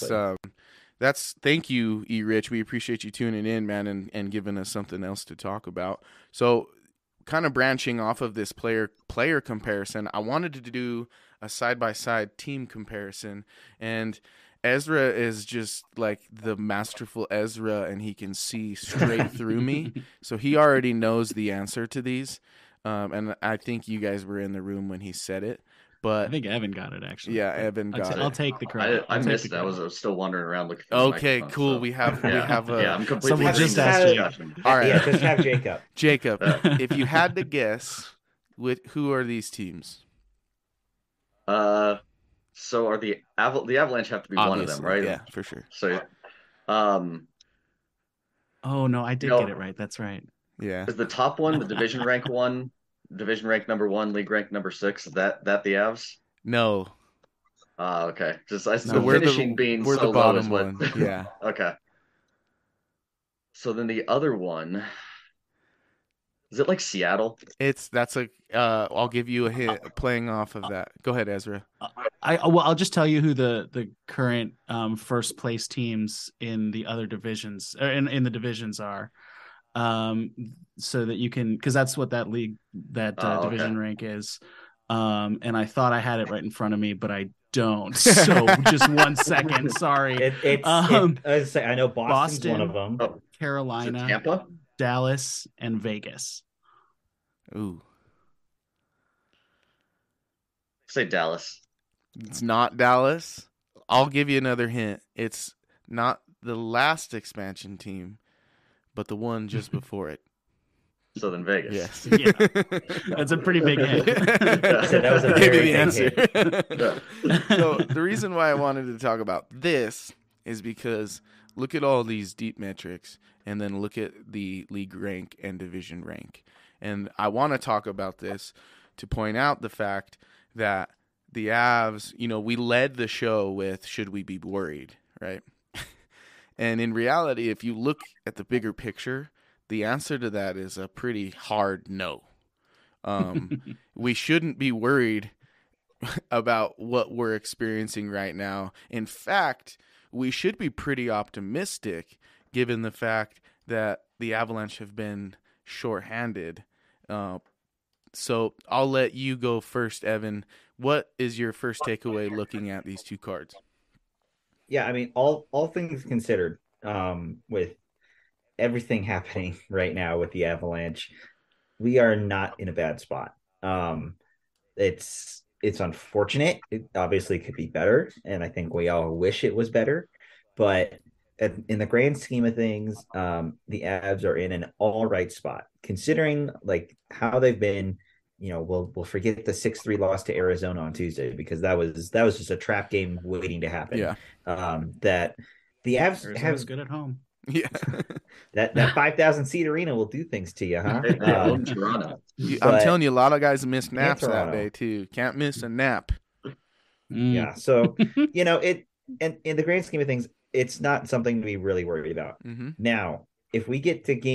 [SPEAKER 4] thank you, E. Rich. We appreciate you tuning in, man, and giving us something else to talk about. So, kind of branching off of this player comparison, I wanted to do a side-by-side team comparison, and Ezra is just like the masterful Ezra, and he can see straight through me, so he already knows the answer to these, and I think you guys were in the room when he said it, but
[SPEAKER 5] I think Evan got it, actually.
[SPEAKER 4] Yeah, Evan got it.
[SPEAKER 5] I'll take the credit.
[SPEAKER 7] I missed it. I was still wandering around looking for
[SPEAKER 4] okay, cool. So. We have
[SPEAKER 7] I'm completely
[SPEAKER 5] someone just asked Jacob.
[SPEAKER 6] All right. Yeah, just have Jacob.
[SPEAKER 4] Jacob, if you had to guess, who are these teams?
[SPEAKER 7] So are the Avalanche have to be
[SPEAKER 4] Obviously,
[SPEAKER 7] one of them, right?
[SPEAKER 4] Yeah, for sure.
[SPEAKER 7] So,
[SPEAKER 5] oh no, I did get it right. That's right.
[SPEAKER 4] Yeah.
[SPEAKER 7] Is the top one the division rank one? Division rank number 1, league rank number 6. That the Avs?
[SPEAKER 4] No.
[SPEAKER 7] Okay. Just we're
[SPEAKER 4] finishing
[SPEAKER 7] being
[SPEAKER 4] we're
[SPEAKER 7] so
[SPEAKER 4] the bottom
[SPEAKER 7] low
[SPEAKER 4] one. Yeah.
[SPEAKER 7] Okay. So then the other one, is it like Seattle?
[SPEAKER 4] I'll give you a hint playing off of that. Go ahead, Ezra.
[SPEAKER 5] I'll just tell you who the current first place teams in the other divisions or in the divisions are. So that you can, because that's what that league, division rank is. And I thought I had it right in front of me, but I don't. So just 1 second. Sorry.
[SPEAKER 6] I know Boston's one of them.
[SPEAKER 5] Carolina,
[SPEAKER 7] Tampa,
[SPEAKER 5] Dallas, and Vegas.
[SPEAKER 4] Ooh.
[SPEAKER 7] Say Dallas.
[SPEAKER 4] It's not Dallas. I'll give you another hint. It's not the last expansion team, but the one just before it.
[SPEAKER 7] So then Vegas.
[SPEAKER 4] Yes.
[SPEAKER 5] Yeah. That's a pretty big hint.
[SPEAKER 6] So that was a very big
[SPEAKER 4] answer.
[SPEAKER 6] hint.
[SPEAKER 4] So the reason why I wanted to talk about this is because look at all these deep metrics and then look at the league rank and division rank. And I want to talk about this to point out the fact that the Avs, we led the show with should we be worried, right? And in reality, if you look at the bigger picture, the answer to that is a pretty hard no. We shouldn't be worried about what we're experiencing right now. In fact, we should be pretty optimistic given the fact that the Avalanche have been shorthanded. So I'll let you go first, Evan. What is your first takeaway looking at these two cards?
[SPEAKER 6] Yeah, I mean, all things considered, with everything happening right now with the Avalanche, we are not in a bad spot. It's it's unfortunate. It obviously could be better, and I think we all wish it was better. But in the grand scheme of things, the Avs are in an all right spot considering like how they've been. We'll forget the 6-3 loss to Arizona on Tuesday because that was just a trap game waiting to happen.
[SPEAKER 4] Yeah.
[SPEAKER 6] That the Avs
[SPEAKER 5] Arizona's
[SPEAKER 6] have
[SPEAKER 5] good at home.
[SPEAKER 4] Yeah.
[SPEAKER 6] that 5,000 seat arena will do things to you, huh?
[SPEAKER 7] They own Toronto.
[SPEAKER 4] I'm
[SPEAKER 6] But-
[SPEAKER 4] telling you, a lot of guys missed naps that
[SPEAKER 6] Toronto.
[SPEAKER 4] day too. Can't miss a nap.
[SPEAKER 6] Yeah. So, it and in the grand scheme of things, it's not something to be really worried about.
[SPEAKER 4] Mm-hmm.
[SPEAKER 6] Now, if we get to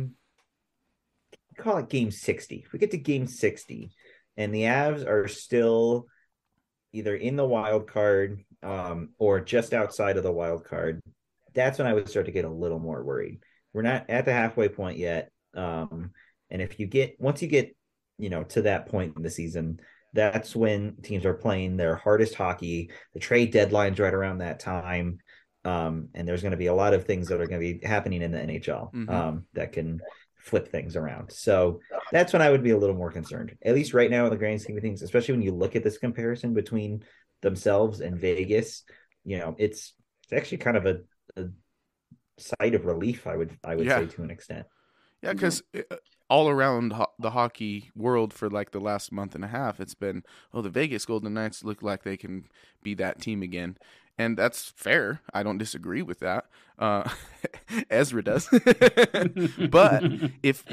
[SPEAKER 6] call it game 60, if we get to game 60 and the Avs are still either in the wild card or just outside of the wild card, that's when I would start to get a little more worried. We're not at the halfway point yet. And once you get, to that point in the season, that's when teams are playing their hardest hockey. The trade deadline's right around that time. And there's going to be a lot of things that are going to be happening in the NHL that can flip things around. So that's when I would be a little more concerned, at least right now in the grand scheme of things, especially when you look at this comparison between themselves and Vegas. It's actually kind of a sight of relief, I would say, to an extent.
[SPEAKER 4] Yeah, because all around the hockey world for like the last month and a half, it's been, the Vegas Golden Knights look like they can be that team again. And that's fair. I don't disagree with that. Ezra does. But if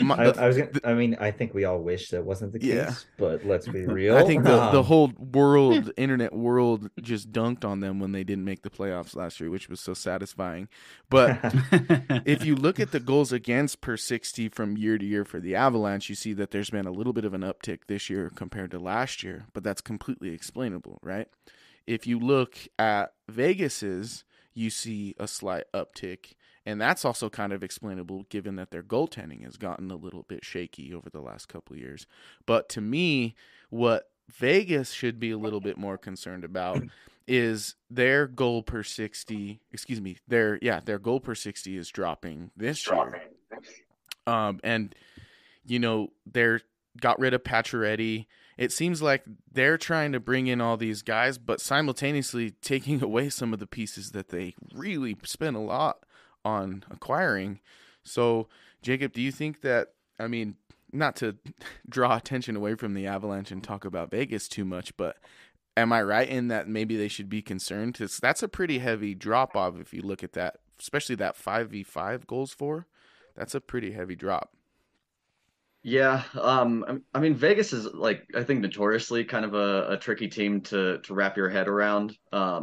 [SPEAKER 6] I think we all wish that wasn't the case.
[SPEAKER 4] Yeah.
[SPEAKER 6] But let's be real.
[SPEAKER 4] I think the whole internet world just dunked on them when they didn't make the playoffs last year, which was so satisfying. But if you look at the goals against per 60 from year to year for the Avalanche, you see that there's been a little bit of an uptick this year compared to last year. But that's completely explainable, right? If you look at Vegas's, you see a slight uptick, and that's also kind of explainable given that their goaltending has gotten a little bit shaky over the last couple of years. But to me, what Vegas should be a little bit more concerned about is their goal per 60, their goal per 60 is dropping this year. And they're got rid of Pacioretty. It seems like they're trying to bring in all these guys, but simultaneously taking away some of the pieces that they really spent a lot on acquiring. So, Jacob, do you think that, not to draw attention away from the Avalanche and talk about Vegas too much, but am I right in that maybe they should be concerned? Because that's a pretty heavy drop-off if you look at that, especially that 5v5 goals for. That's a pretty heavy drop.
[SPEAKER 7] Yeah, Vegas is I think notoriously kind of a tricky team to wrap your head around.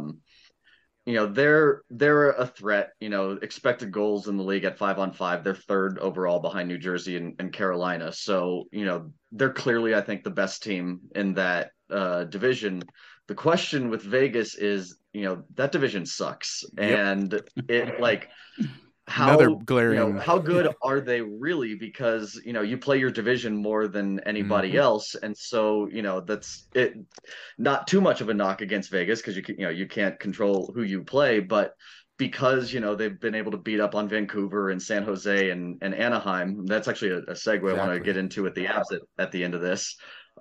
[SPEAKER 7] They're a threat. Expected goals in the league at 5-on-5. They're third overall behind New Jersey and Carolina. So they're clearly, I think, the best team in that division. The question with Vegas is, that division sucks, and it
[SPEAKER 4] another glaring.
[SPEAKER 7] How good are they really? Because you play your division more than anybody else, and so that's it. Not too much of a knock against Vegas because you can't control who you play, but because they've been able to beat up on Vancouver and San Jose and Anaheim. That's actually a segue I want to get into at the Avs at the end of this.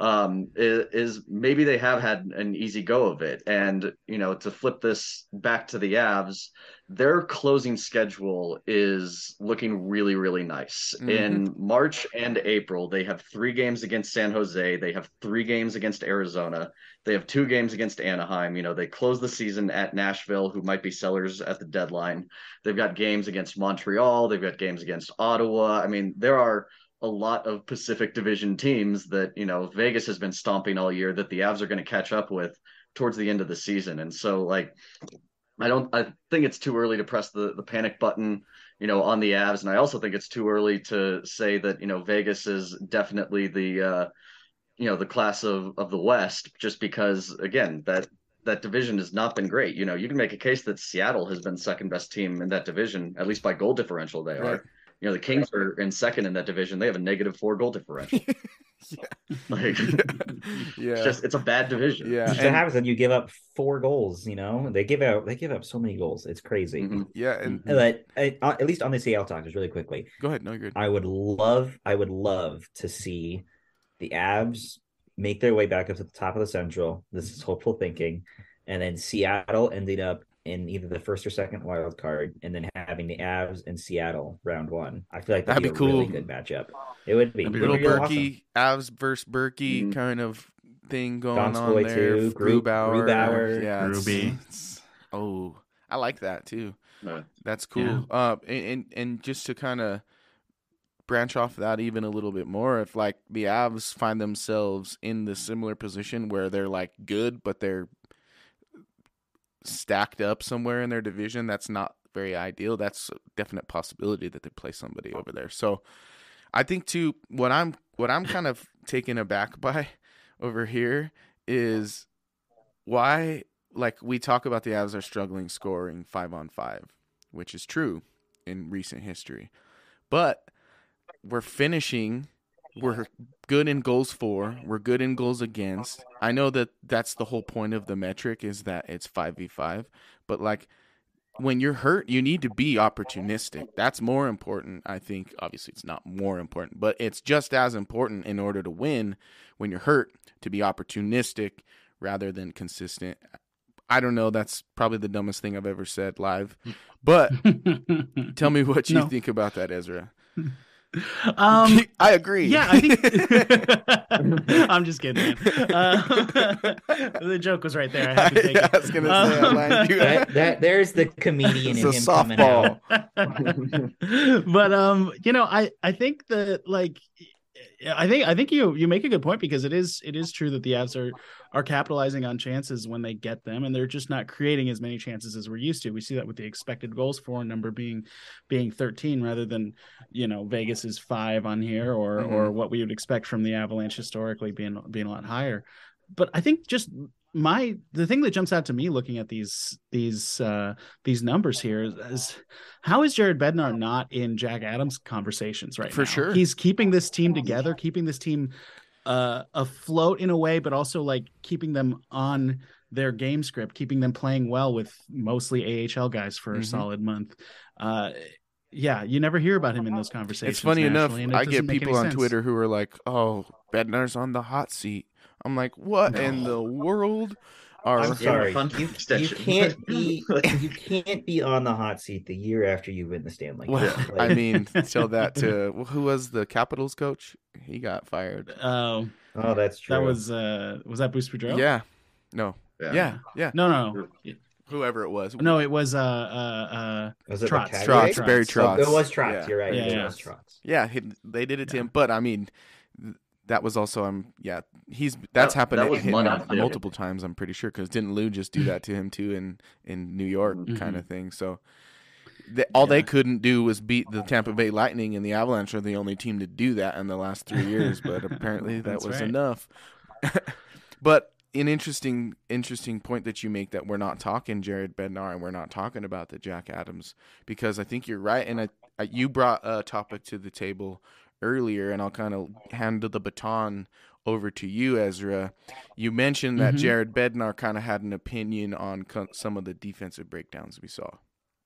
[SPEAKER 7] Is maybe they have had an easy go of it, and to flip this back to the Avs, their closing schedule is looking really, really nice. In March and April, they have 3 games against San Jose, they have 3 games against Arizona, they have 2 games against Anaheim. They close the season at Nashville, who might be sellers at the deadline. They've got games against Montreal, they've got games against Ottawa. There are a lot of Pacific Division teams that Vegas has been stomping all year that the Avs are going to catch up with towards the end of the season. And so I think it's too early to press the panic button on the Avs, and I also think it's too early to say that Vegas is definitely the the class of the West, just because again that division has not been great. You can make a case that Seattle has been second best team in that division, at least by goal differential they are. The Kings are in second in that division. They have a -4 goal differential. It's a bad division.
[SPEAKER 6] Yeah, it happens when you give up 4 goals. They give up so many goals. It's crazy.
[SPEAKER 4] Yeah, and
[SPEAKER 6] but at least on the Seattle Talkers, really quickly.
[SPEAKER 4] Go ahead. No, you're good.
[SPEAKER 6] I would love to see the Avs make their way back up to the top of the Central. This is hopeful thinking. And then Seattle ended up in either the first or second wild card, and then having the Avs and Seattle round one. I feel like that'd be a
[SPEAKER 4] cool.
[SPEAKER 6] really good matchup. It would be.
[SPEAKER 4] Little
[SPEAKER 6] Berkey,
[SPEAKER 4] awesome. Avs versus Berkey kind of thing going
[SPEAKER 6] Donskoy
[SPEAKER 4] on there.
[SPEAKER 6] too,
[SPEAKER 4] Grubauer. Yeah,
[SPEAKER 5] Ruby.
[SPEAKER 4] I like that too. That's cool.
[SPEAKER 5] Yeah.
[SPEAKER 4] And just to kind of branch off that even a little bit more, if like the Avs find themselves in the similar position where they're like good, but they're stacked up somewhere in their division, that's not very ideal. That's a definite possibility that they play somebody over there. So I think too, what I'm kind of taken aback by over here is why, like, we talk about the Avs are struggling scoring 5-on-5, which is true in recent history, but we're finishing. We're good in goals for. We're good in goals against. I know that that's the whole point of the metric, is that it's 5v5. But, like, when you're hurt, you need to be opportunistic. That's more important, I think. Obviously, it's not more important, but it's just as important in order to win when you're hurt to be opportunistic rather than consistent. I don't know. That's probably the dumbest thing I've ever said live. But tell me what you think about that, Ezra. I agree.
[SPEAKER 5] Yeah, I think I'm just kidding, man. The joke was right there. I had to take
[SPEAKER 4] I was gonna say I lined you up.
[SPEAKER 6] there's the comedian in him
[SPEAKER 4] It's a
[SPEAKER 6] coming out.
[SPEAKER 4] softball.
[SPEAKER 5] But you know, I think that, like, I think you make a good point, because it is true that the Avs are capitalizing on chances when they get them, and they're just not creating as many chances as we're used to. We see that with the expected goals for number being 13 rather than, you know, Vegas's 5 on here, or what we would expect from the Avalanche historically being a lot higher. But I think just the thing that jumps out to me looking at these numbers here is how is Jared Bednar not in Jack Adams conversations right now?
[SPEAKER 4] For sure.
[SPEAKER 5] He's keeping this team together, keeping this team afloat in a way, but also like keeping them on their game script, keeping them playing well with mostly AHL guys for a solid month. Yeah, you never hear about him in those conversations.
[SPEAKER 4] It's funny enough, I get
[SPEAKER 5] make
[SPEAKER 4] people
[SPEAKER 5] any
[SPEAKER 4] on
[SPEAKER 5] sense.
[SPEAKER 4] Twitter who are like, "Oh, Bednar's on the hot seat." I'm like, "What in the world?"
[SPEAKER 6] I'm sorry.
[SPEAKER 7] fun
[SPEAKER 6] You
[SPEAKER 7] extension.
[SPEAKER 6] can't be on the hot seat the year after you win the Stanley Cup.
[SPEAKER 4] Well,
[SPEAKER 6] Like,
[SPEAKER 4] I mean, tell that to who was the Capitals coach? He got fired.
[SPEAKER 6] oh, that's true.
[SPEAKER 5] That was that Bruce Boudreau?
[SPEAKER 4] Yeah. No. Yeah.
[SPEAKER 5] No.
[SPEAKER 4] Whoever it was.
[SPEAKER 5] No, it was
[SPEAKER 6] was it
[SPEAKER 5] Trotz.
[SPEAKER 6] Trotz?
[SPEAKER 4] Barry
[SPEAKER 6] Oh,
[SPEAKER 4] Trotz.
[SPEAKER 6] it was Trotz.
[SPEAKER 4] Yeah.
[SPEAKER 6] You're right.
[SPEAKER 5] Yeah,
[SPEAKER 6] It
[SPEAKER 5] yeah.
[SPEAKER 6] was Trotz.
[SPEAKER 4] Yeah, they did it to him, but I mean, that was also that's happened
[SPEAKER 7] that
[SPEAKER 4] to
[SPEAKER 7] was
[SPEAKER 4] him
[SPEAKER 7] money, too.
[SPEAKER 4] multiple times. I'm pretty sure, because didn't Lou just do that to him too in New York kind of thing? So all they couldn't do was beat the Tampa Bay Lightning, and the Avalanche are the only team to do that in the last 3 years. But apparently that was
[SPEAKER 5] right.
[SPEAKER 4] enough. But an interesting point that you make, that we're not talking Jared Bednar and we're not talking about the Jack Adams, because I think you're right, and you brought a topic to the table earlier, and I'll kind of hand the baton over to you, Ezra. You mentioned that Jared Bednar kind of had an opinion on some of the defensive breakdowns we saw.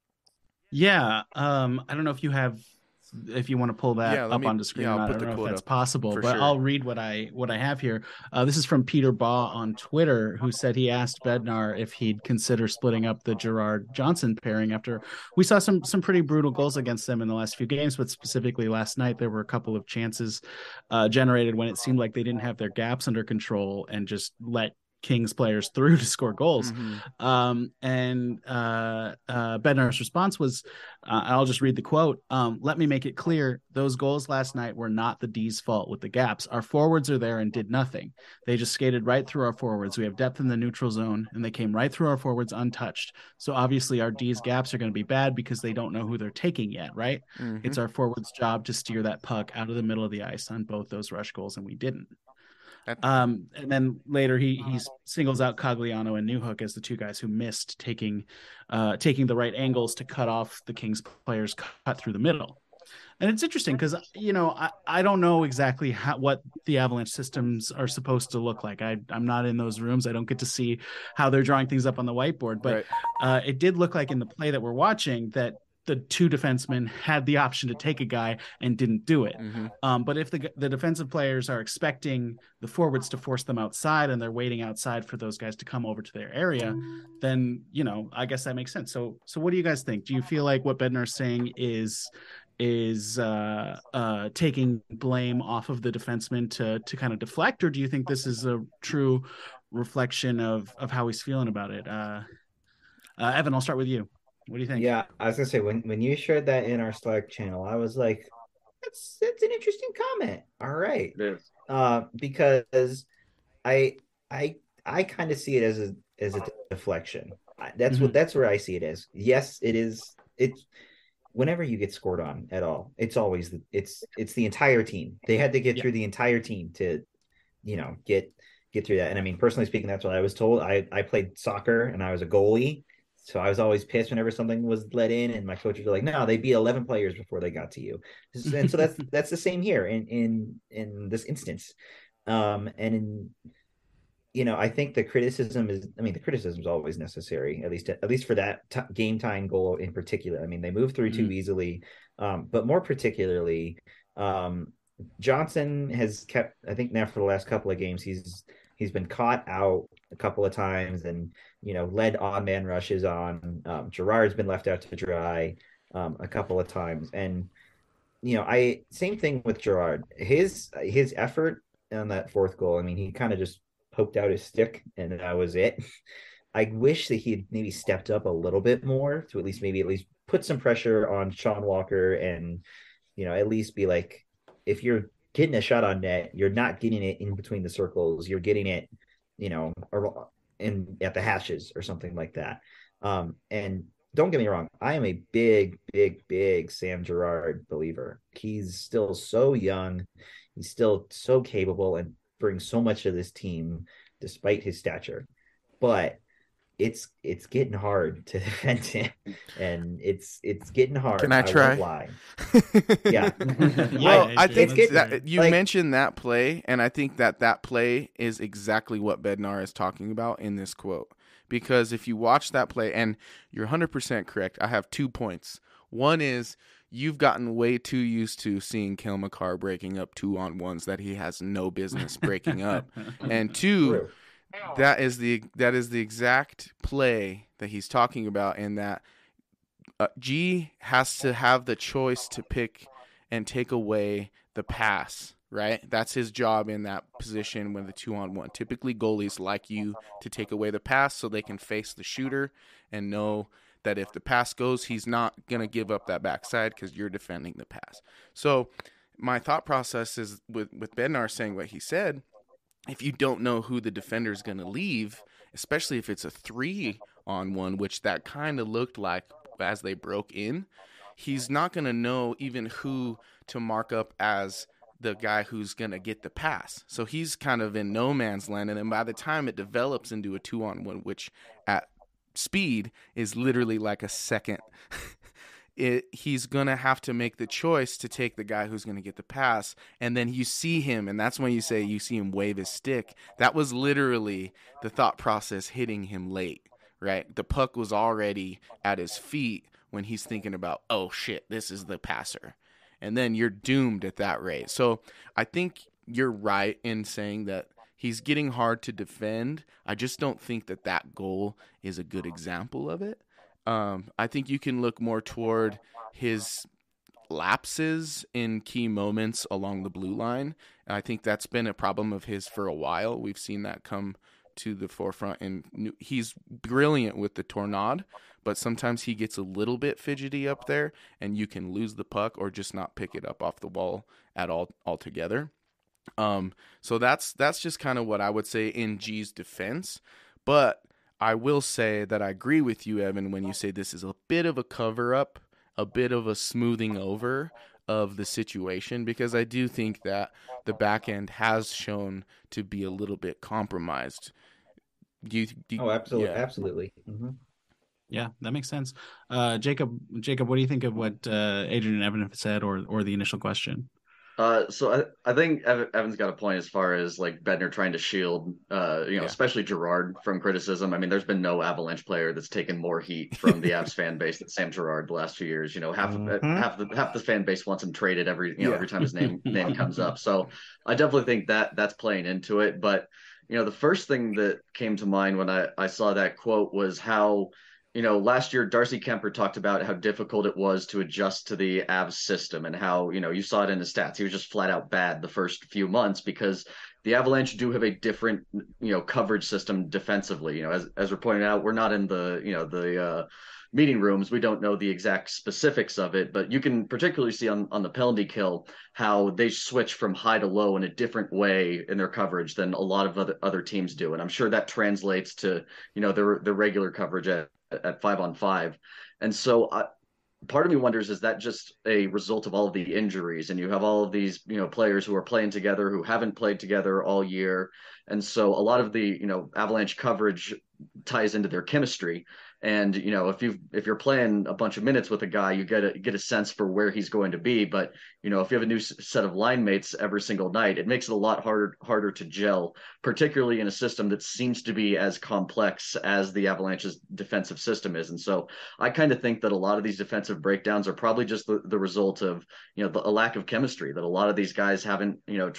[SPEAKER 5] Yeah, I don't know if you want to pull that up on the screen.
[SPEAKER 4] I'll
[SPEAKER 5] I
[SPEAKER 4] put
[SPEAKER 5] don't
[SPEAKER 4] the
[SPEAKER 5] know if
[SPEAKER 4] quote
[SPEAKER 5] that's
[SPEAKER 4] up
[SPEAKER 5] possible,
[SPEAKER 4] for
[SPEAKER 5] but
[SPEAKER 4] sure.
[SPEAKER 5] I'll read what I have here. This is from Peter Baugh on Twitter, who said he asked Bednar if he'd consider splitting up the Gerard Johnson pairing after we saw some pretty brutal goals against them in the last few games, but specifically last night there were a couple of chances generated when it seemed like they didn't have their gaps under control and just let Kings players through to score goals. Bednar's response was, I'll just read the quote. Let me make it clear. Those goals last night were not the D's fault with the gaps. Our forwards are there and did nothing. They just skated right through our forwards. We have depth in the neutral zone and they came right through our forwards untouched. So obviously our D's gaps are going to be bad because they don't know who they're taking yet, right? It's our forwards' job to steer that puck out of the middle of the ice on both those rush goals, and we didn't. And then later he singles out Cogliano and Newhook as the two guys who missed taking the right angles to cut off the Kings players cut through the middle. And it's interesting because, you know, I don't know exactly what the Avalanche systems are supposed to look like. I'm not in those rooms. I don't get to see how they're drawing things up on the whiteboard. But it did look like in the play that we're watching that the two defensemen had the option to take a guy and didn't do it. But if the defensive players are expecting the forwards to force them outside and they're waiting outside for those guys to come over to their area, then, I guess that makes sense. So what do you guys think? Do you feel like what Bednar is saying is taking blame off of the defenseman to kind of deflect, or do you think this is a true reflection of how he's feeling about it? Evan, I'll start with you. What do you think?
[SPEAKER 6] Yeah, I was gonna say when you shared that in our Slack channel, I was like, that's an interesting comment. All right. Because I kind of see it as a deflection. That's where I see it as. Yes, it is. It's whenever you get scored on at all, it's always it's the entire team. They had to get through the entire team to, get through that. And I mean, personally speaking, that's what I was told. I played soccer and I was a goalie. So I was always pissed whenever something was let in, and my coaches were like, "No, they beat 11 players before they got to you." And so that's the same here in this instance. And I think the criticism is always necessary, at least for that game time goal in particular. I mean, they moved through too easily, but more particularly, Johnson has kept. I think now for the last couple of games, he's been caught out a couple of times and led odd man rushes on. Girard's been left out to dry a couple of times, and same thing with Girard. His effort on that fourth goal, I mean, he kind of just poked out his stick and that was it. I wish that he had maybe stepped up a little bit more to at least put some pressure on Sean Walker and at least be like, if you're getting a shot on net, you're not getting it in between the circles, you're getting it at the hashes or something like that. And don't get me wrong, I am a big Sam Girard believer. He's still so young, he's still so capable and brings so much to this team despite his stature. But it's getting hard to defend him, and it's getting hard.
[SPEAKER 4] Can I try?
[SPEAKER 6] Yeah.
[SPEAKER 4] Well, I think that you mentioned that play, and I think that play is exactly what Bednar is talking about in this quote. Because if you watch that play, and you're 100% correct, I have 2 points. One is you've gotten way too used to seeing Cale Makar breaking up 2-on-1s that he has no business breaking up, and two. That is the exact play that he's talking about, in that G has to have the choice to pick and take away the pass, right? That's his job in that position when the 2-on-1. Typically, goalies like you to take away the pass so they can face the shooter and know that if the pass goes, he's not going to give up that backside because you're defending the pass. So my thought process is with Bednar saying what he said, if you don't know who the defender is going to leave, especially if it's a 3-on-1, which that kind of looked like as they broke in, he's not going to know even who to mark up as the guy who's going to get the pass. So he's kind of in no man's land. And then by the time it develops into a 2-on-1, which at speed is literally like a second, he's going to have to make the choice to take the guy who's going to get the pass. And then you see him, and that's when you see him wave his stick. That was literally the thought process hitting him late, right? The puck was already at his feet when he's thinking about, oh shit, this is the passer. And then you're doomed at that rate. So I think you're right in saying that he's getting hard to defend. I just don't think that goal is a good example of it. I think you can look more toward his lapses in key moments along the blue line. And I think that's been a problem of his for a while. We've seen that come to the forefront, and he's brilliant with the Tornado, but sometimes he gets a little bit fidgety up there, and you can lose the puck or just not pick it up off the wall at all altogether. So that's just kind of what I would say in G's defense. But I will say that I agree with you, Evan, when you say this is a bit of a cover-up, a bit of a smoothing over of the situation, because I do think that the back end has shown to be a little bit compromised.
[SPEAKER 6] Absolutely.
[SPEAKER 4] Yeah.
[SPEAKER 6] Absolutely. Mm-hmm.
[SPEAKER 5] Yeah, that makes sense. Jacob, what do you think of what Adrian and Evan have said, or the initial question?
[SPEAKER 7] So I think Evan's got a point as far as like Bednar trying to shield,
[SPEAKER 4] Yeah.
[SPEAKER 7] especially Girard from criticism. I mean, there's been no Avalanche player that's taken more heat from the Avs fan base than Sam Girard the last few years. Half the fan base wants him traded every time his name comes up. So I definitely think that's playing into it. But the first thing that came to mind when I saw that quote was how last year Darcy Kemper talked about how difficult it was to adjust to the Avs system and how, you saw it in his stats. He was just flat out bad the first few months because the Avalanche do have a different, coverage system defensively. As we're pointing out, we're not in the meeting rooms. We don't know the exact specifics of it, but you can particularly see on the penalty kill how they switch from high to low in a different way in their coverage than a lot of other teams do. And I'm sure that translates to, their regular coverage at 5-on-5. And so part of me wonders, is that just a result of all of the injuries, and you have all of these players who are playing together who haven't played together all year, and so a lot of the Avalanche coverage ties into their chemistry. And if you're playing a bunch of minutes with a guy, you get a sense for where he's going to be. But if you have a new set of line mates every single night, it makes it a lot harder to gel, particularly in a system that seems to be as complex as the Avalanche's defensive system is. And so I kind of think that a lot of these defensive breakdowns are probably just the result of a lack of chemistry, that a lot of these guys haven't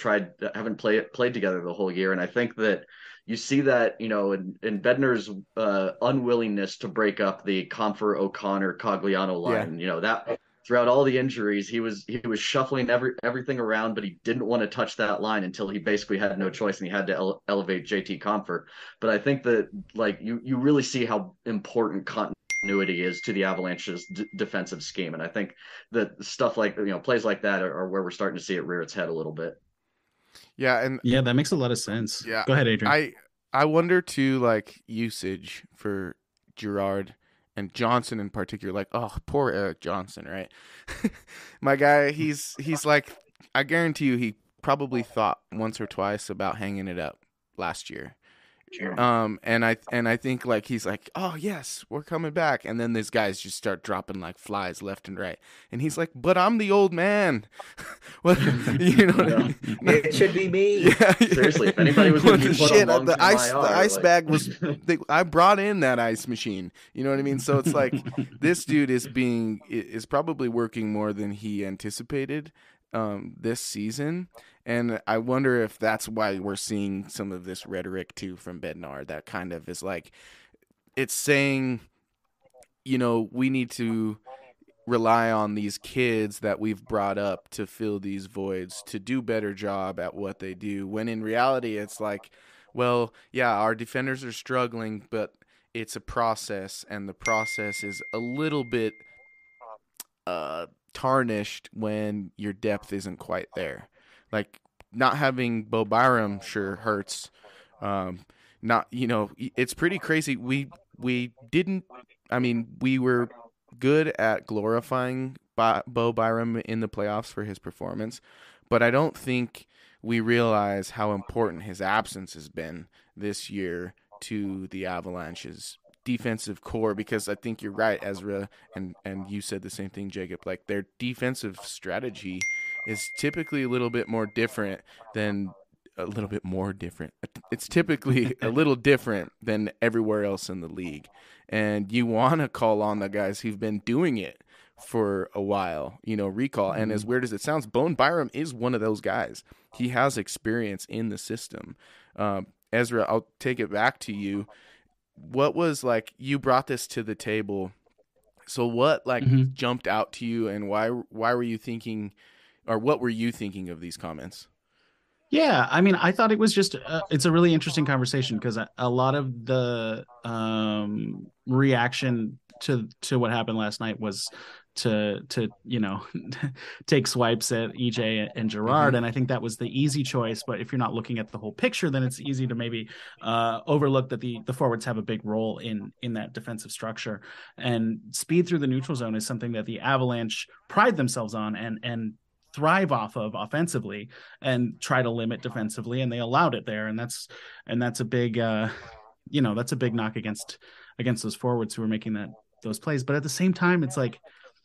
[SPEAKER 7] played together the whole year. And I think that you see that, in Bednar's unwillingness to break up the Compher, O'Connor, Cogliano line. That throughout all the injuries, he was shuffling everything around, but he didn't want to touch that line until he basically had no choice and he had to elevate JT Compher. But I think that you really see how important continuity is to the Avalanche's defensive scheme, and I think that stuff like plays like that are where we're starting to see it rear its head a little bit.
[SPEAKER 4] Yeah, and
[SPEAKER 5] that makes a lot of sense.
[SPEAKER 4] Yeah,
[SPEAKER 5] go ahead, Adrian.
[SPEAKER 4] I wonder too, like, usage for Girard and Johnson in particular. Like, oh, poor Eric Johnson, right? My guy, he's like, I guarantee you, he probably thought once or twice about hanging it up last year.
[SPEAKER 7] Sure.
[SPEAKER 4] And I think like he's like, oh yes, we're coming back, and then these guys just start dropping like flies left and right, and he's like, but I'm the old man. Well,
[SPEAKER 6] it should be me.
[SPEAKER 7] Yeah. Seriously, if anybody was going to be put on long-term
[SPEAKER 4] the ice
[SPEAKER 7] IR,
[SPEAKER 4] bag was. I brought in that ice machine. You know what I mean? So it's like this dude is probably working more than he anticipated this season. And I wonder if that's why we're seeing some of this rhetoric too from Bednar that kind of is like, it's saying, we need to rely on these kids that we've brought up to fill these voids, to do better job at what they do. When in reality, it's like, well, yeah, our defenders are struggling, but it's a process, and the process is a little bit tarnished when your depth isn't quite there. Like, not having Bo Byram sure hurts. It's pretty crazy. We were good at glorifying Bo Byram in the playoffs for his performance, but I don't think we realize how important his absence has been this year to the Avalanche's defensive core, because I think you're right, Ezra, and you said the same thing, Jacob. Like, their defensive strategy is typically a little bit more different than It's typically a little different than everywhere else in the league. And you want to call on the guys who've been doing it for a while, recall. And as weird as it sounds, Bowen Byram is one of those guys. He has experience in the system. Ezra, I'll take it back to you. What was, like, you brought this to the table. So what jumped out to you, and why were you thinking, or what were you thinking of these comments?
[SPEAKER 5] Yeah, I mean, I thought it was just it's a really interesting conversation, because a lot of the reaction to what happened last night was to take swipes at EJ and Girard.
[SPEAKER 4] Mm-hmm.
[SPEAKER 5] And I think that was the easy choice. But if you're not looking at the whole picture, then it's easy to maybe overlook that the forwards have a big role in that defensive structure. And speed through the neutral zone is something that the Avalanche pride themselves on and thrive off of offensively, and try to limit defensively, and they allowed it there. And that's a big that's a big knock against those forwards who are making those plays. But at the same time, it's like,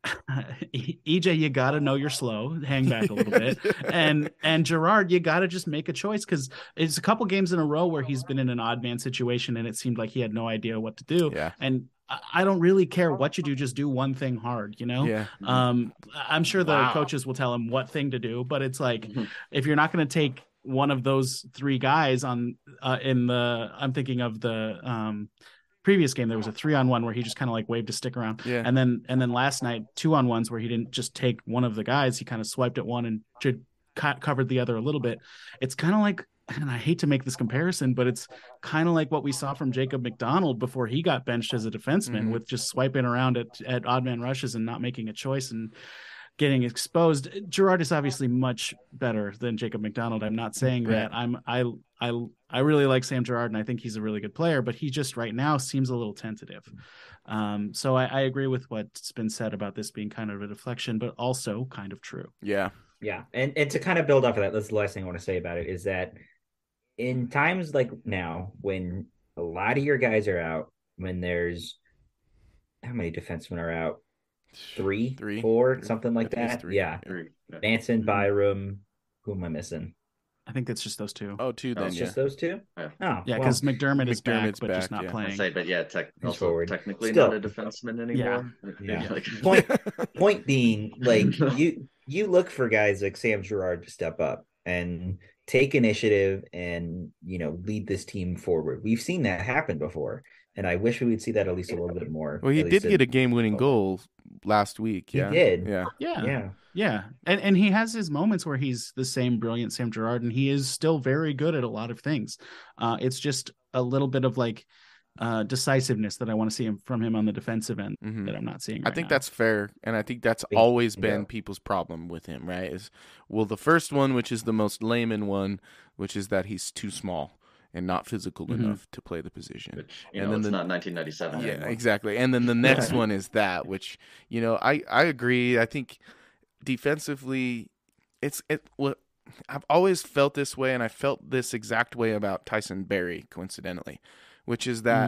[SPEAKER 5] EJ, you got to know you're slow, hang back a little bit, and Gerard, you got to just make a choice, because it's a couple games in a row where he's been in an odd man situation and it seemed like he had no idea what to do.
[SPEAKER 4] Yeah.
[SPEAKER 5] And I don't really care what you do, just do one thing hard, you know?
[SPEAKER 4] Yeah.
[SPEAKER 5] I'm sure the coaches will tell him what thing to do, but it's like, if you're not going to take one of those three guys on I'm thinking of the previous game, there was a 3-on-1 where he just kind of like waved a stick around.
[SPEAKER 4] Yeah.
[SPEAKER 5] And then last night, 2-on-1s where he didn't just take one of the guys, he kind of swiped at one and covered the other a little bit. It's kind of like, and I hate to make this comparison, but it's kind of like what we saw from Jacob McDonald before he got benched as a defenseman, with just swiping around at odd man rushes and not making a choice and getting exposed. Gerard is obviously much better than Jacob McDonald. I'm not saying that. I really like Sam Girard, and I think he's a really good player, but he just right now seems a little tentative. So I agree with what's been said about this being kind of a deflection, but also kind of true.
[SPEAKER 4] Yeah.
[SPEAKER 6] Yeah. And to kind of build off of that, that's the last thing I want to say about it, is that in times like now, when a lot of your guys are out, when there's how many defensemen are out? Three, four, something like that. Yeah. Manson, Byram. Who am I missing?
[SPEAKER 5] I think that's just those two.
[SPEAKER 4] Oh, two then.
[SPEAKER 6] It's just those two?
[SPEAKER 7] Yeah.
[SPEAKER 6] Oh,
[SPEAKER 5] yeah, because McDermott is back, but just not
[SPEAKER 4] yeah.
[SPEAKER 5] playing.
[SPEAKER 7] But yeah, also
[SPEAKER 6] forward.
[SPEAKER 7] technically
[SPEAKER 6] Still.
[SPEAKER 7] not a defenseman anymore.
[SPEAKER 6] Yeah.
[SPEAKER 7] Like,
[SPEAKER 6] Point being, like, you look for guys like Sam Girard to step up and take initiative and, lead this team forward. We've seen that happen before, and I wish we would see that at least a little bit more.
[SPEAKER 4] Well, he did get a game-winning goal last week.
[SPEAKER 6] He did.
[SPEAKER 5] Yeah. And he has his moments where he's the same brilliant Sam Girard, and he is still very good at a lot of things. It's just a little bit of like decisiveness that I want to see from him on the defensive end that I'm not seeing right
[SPEAKER 4] I think
[SPEAKER 5] now.
[SPEAKER 4] that's fair, and I think that's always been people's problem with him, right? The first one, which is the most layman one, which is that he's too small and not physical enough to play the position.
[SPEAKER 7] Which, it's not 1997
[SPEAKER 4] Yeah,
[SPEAKER 7] anymore.
[SPEAKER 4] exactly. And then the next one is that, which, I agree. I think defensively, I've always felt this way, and I felt this exact way about Tyson Barrie, coincidentally, which is that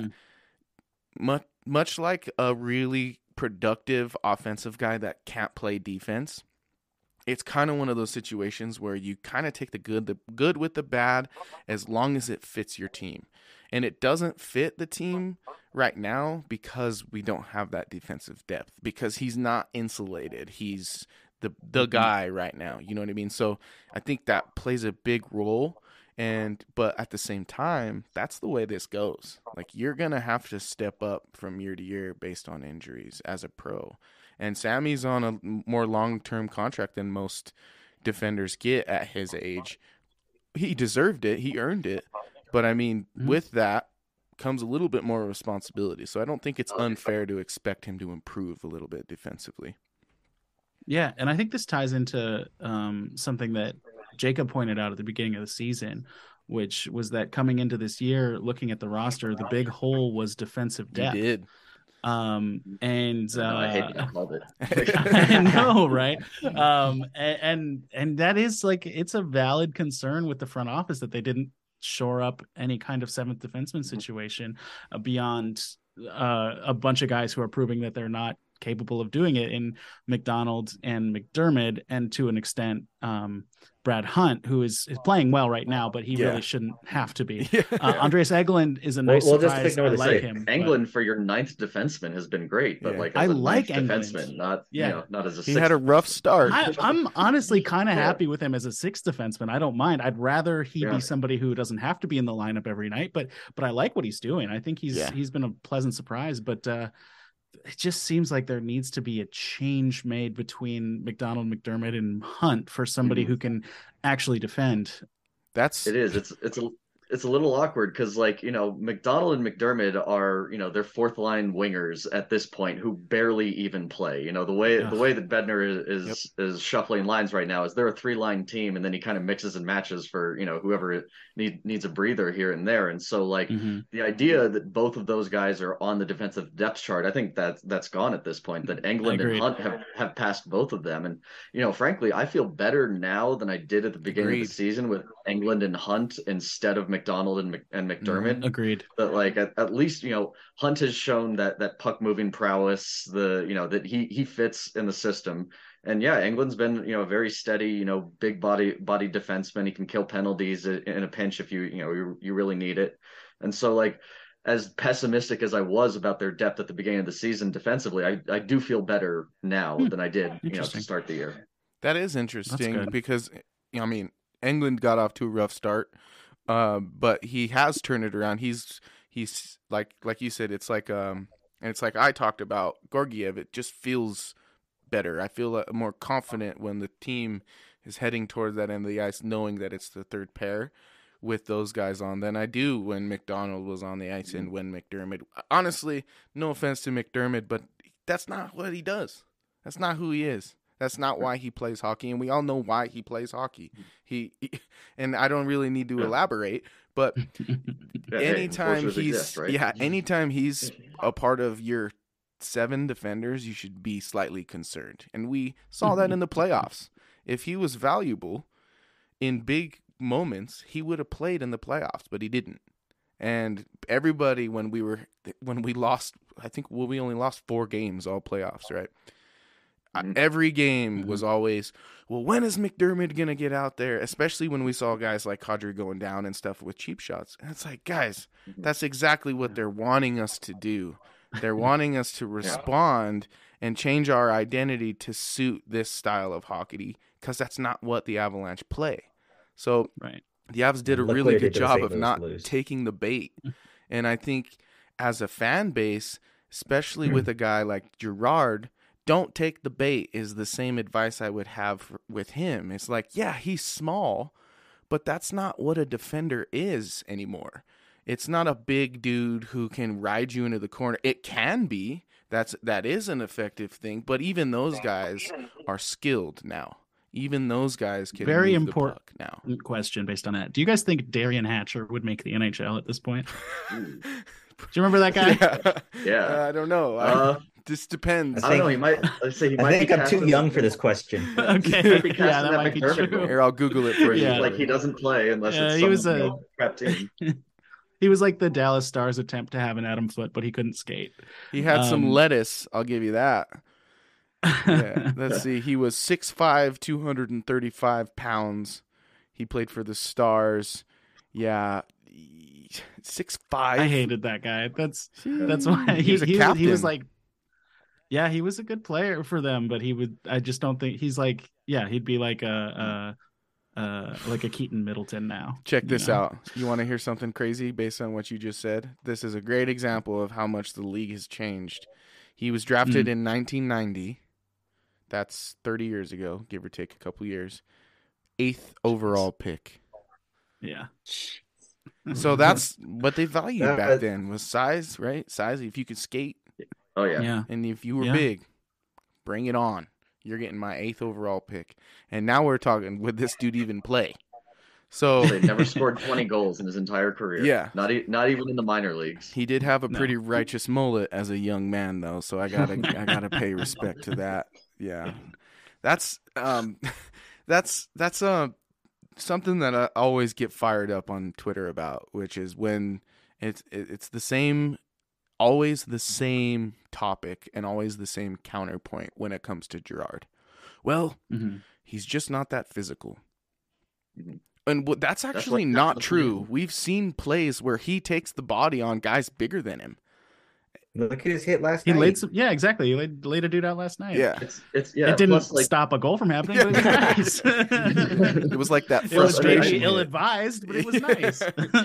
[SPEAKER 4] much like a really productive offensive guy that can't play defense, it's kind of one of those situations where you kind of take the good with the bad as long as it fits your team. And it doesn't fit the team right now because we don't have that defensive depth, because he's not insulated. He's the guy right now. You know what I mean? So I think that plays a big role. But at the same time, that's the way this goes. Like, you're going to have to step up from year to year based on injuries as a pro. And Sammy's on a more long-term contract than most defenders get at his age. He deserved it. He earned it. But, I mean, with that comes a little bit more responsibility. So I don't think it's unfair to expect him to improve a little bit defensively.
[SPEAKER 5] Yeah, and I think this ties into something that Jacob pointed out at the beginning of the season, which was that coming into this year, looking at the roster, the big hole was defensive depth.
[SPEAKER 4] He did.
[SPEAKER 5] I
[SPEAKER 7] hate that I called it.
[SPEAKER 5] I know, right? And that is like, it's a valid concern with the front office that they didn't shore up any kind of seventh defenseman situation beyond a bunch of guys who are proving that they're not capable of doing it in McDonald and McDermott, and to an extent Brad Hunt, who is playing well right now, but he really shouldn't have to be. Andreas Eglund is a nice surprise. I like him.
[SPEAKER 7] Eglund for your ninth defenseman has been great, but like,
[SPEAKER 5] I like
[SPEAKER 7] defenseman, not not as a.
[SPEAKER 4] He had a rough start.
[SPEAKER 5] I'm honestly kind of happy with him as a sixth defenseman. I don't mind. I'd rather he be somebody who doesn't have to be in the lineup every night, but I like what he's doing. I think he's been a pleasant surprise, but it just seems like there needs to be a change made between McDonald, McDermott, and Hunt for somebody who can actually defend.
[SPEAKER 7] It is. It's a little awkward because, like, McDonald and McDermott are, they're fourth line wingers at this point who barely even play. The way that Bednar is shuffling lines right now is they're a 3-line team, and then he kind of mixes and matches for whoever needs a breather here and there. And so, like, the idea that both of those guys are on the defensive depth chart, I think that's gone at this point. That Eglund and Hunt have passed both of them, and frankly, I feel better now than I did at the beginning of the season with Eglund and Hunt instead of McDonald and McDermott.
[SPEAKER 5] Agreed.
[SPEAKER 7] But like at least Hunt has shown that puck moving prowess, that he fits in the system. And yeah, England's been a very steady, big body defenseman. He can kill penalties in a pinch if you really need it. And so like, as pessimistic as I was about their depth at the beginning of the season defensively, I do feel better now than I did to start the year.
[SPEAKER 4] That is interesting because England got off to a rough start, but he has turned it around. He's like you said, it's like and it's like I talked about Georgiev. It just feels better. I feel more confident when the team is heading towards that end of the ice, knowing that it's the third pair with those guys on than I do when McDonald was on the ice and when McDermott. Honestly, no offense to McDermott, but that's not what he does. That's not who he is. That's not why he plays hockey, and we all know why he plays hockey. He and I don't really need to elaborate, but anytime anytime he's a part of your 7 defenders, you should be slightly concerned. And we saw that in the playoffs. If he was valuable in big moments, he would have played in the playoffs, but he didn't. And everybody, when we lost, I think we only lost 4 games all playoffs, right? Every game was always, well, when is McDermott going to get out there? Especially when we saw guys like Kadri going down and stuff with cheap shots. And it's like, guys, that's exactly what they're wanting us to do. They're wanting us to respond and change our identity to suit this style of hockey, because that's not what the Avalanche play. So the Avs did a really good job of not taking the bait. And I think as a fan base, especially with a guy like Girard, don't take the bait is the same advice I would have with him. It's like, yeah, he's small, but that's not what a defender is anymore. It's not a big dude who can ride you into the corner. It can be. That is an effective thing, but even those guys are skilled now. Even those guys can
[SPEAKER 5] very
[SPEAKER 4] move
[SPEAKER 5] important
[SPEAKER 4] the puck now.
[SPEAKER 5] Question based on that. Do you guys think Darian Hatcher would make the NHL at this point? Do you remember that guy?
[SPEAKER 7] Yeah.
[SPEAKER 4] I don't know. This depends.
[SPEAKER 6] I
[SPEAKER 7] don't know. I
[SPEAKER 6] think I'm too young for this question.
[SPEAKER 5] Okay. Yeah, that might be true.
[SPEAKER 4] Here, I'll Google it for you.
[SPEAKER 7] Like he doesn't play unless it's some prep team.
[SPEAKER 5] He was like the Dallas Stars attempt to have an Adam Foote, but he couldn't skate.
[SPEAKER 4] He had some lettuce. I'll give you that. Yeah, let's see. He was 6'5", 235 pounds. He played for the Stars. Yeah, 6'5".
[SPEAKER 5] I hated that guy. That's why he was like, yeah, he was a good player for them, but I just don't think he's like, yeah, he'd be like a Keaton Middleton now.
[SPEAKER 4] Check this out. You want to hear something crazy based on what you just said? This is a great example of how much the league has changed. He was drafted in 1990. That's 30 years ago, give or take a couple years. 8th overall pick.
[SPEAKER 5] Yeah.
[SPEAKER 4] So that's what they valued back then was size, right? Size. If you could skate.
[SPEAKER 7] Oh, yeah.
[SPEAKER 4] And if you were big, bring it on. You're getting my 8th overall pick. And now we're talking, would this dude even play? So
[SPEAKER 7] they never scored 20 goals in his entire career.
[SPEAKER 4] Yeah.
[SPEAKER 7] Not even in the minor leagues.
[SPEAKER 4] He did have a pretty righteous mullet as a young man, though, so I gotta pay respect to that. Yeah. That's something that I always get fired up on Twitter about, which is when it's the same, always the same topic and always the same counterpoint when it comes to Girard. Well, he's just not that physical. And that's actually not true. We've seen plays where he takes the body on guys bigger than him.
[SPEAKER 6] Look at his hit last night.
[SPEAKER 5] He laid yeah, exactly. He laid a dude out last night.
[SPEAKER 4] Yeah.
[SPEAKER 5] It didn't stop a goal from happening, but it was nice.
[SPEAKER 4] It was like that frustration.
[SPEAKER 5] It was maybe ill-advised, but it was nice.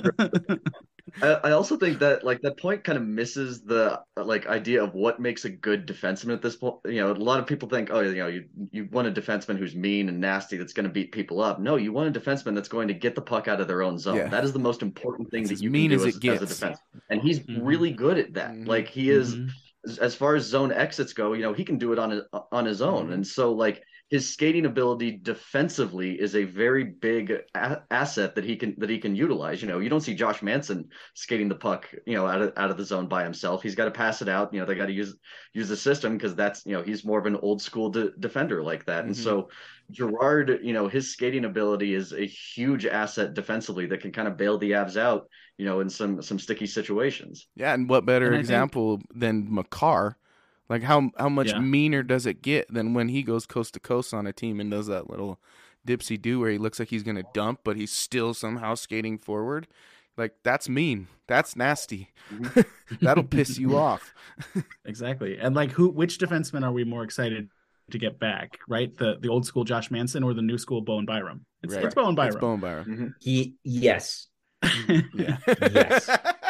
[SPEAKER 7] I also think that that point kind of misses the idea of what makes a good defenseman at this point. A lot of people think, you want a defenseman who's mean and nasty that's going to beat people up. No, you want a defenseman that's going to get the puck out of their own zone. Yeah. That is the most important thing that you can do as a defenseman. And he's really good at that. He is, as far as zone exits go, he can do it on his own. And so his skating ability defensively is a very big asset that he can utilize. You don't see Josh Manson skating the puck, out of the zone by himself. He's got to pass it out. They got to use the system, because that's, he's more of an old school defender like that. And so Girard, his skating ability is a huge asset defensively that can kind of bail the Avs out, in some sticky situations.
[SPEAKER 4] Yeah, and what better example than Makar? Like, how much meaner does it get than when he goes coast to coast on a team and does that little dipsy do where he looks like he's going to dump, but he's still somehow skating forward? Like, that's mean. That's nasty. That'll piss you off.
[SPEAKER 5] Exactly. And like, which defenseman are we more excited to get back, right? The old school Josh Manson or the new school Bowen Byram? It's Bowen Byram.
[SPEAKER 4] It's Bowen Byram.
[SPEAKER 6] Yes.
[SPEAKER 4] Yeah.
[SPEAKER 6] Yes.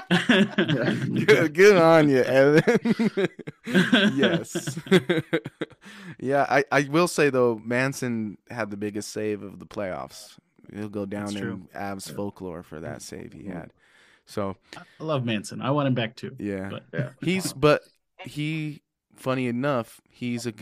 [SPEAKER 4] Good on you, Evan. Yes. Yeah, I will say, though, Manson had the biggest save of the playoffs. He'll go down in Avs folklore for that save he had. So
[SPEAKER 5] I love Manson. I want him back too.
[SPEAKER 4] Yeah.
[SPEAKER 5] But
[SPEAKER 4] he funny enough, he was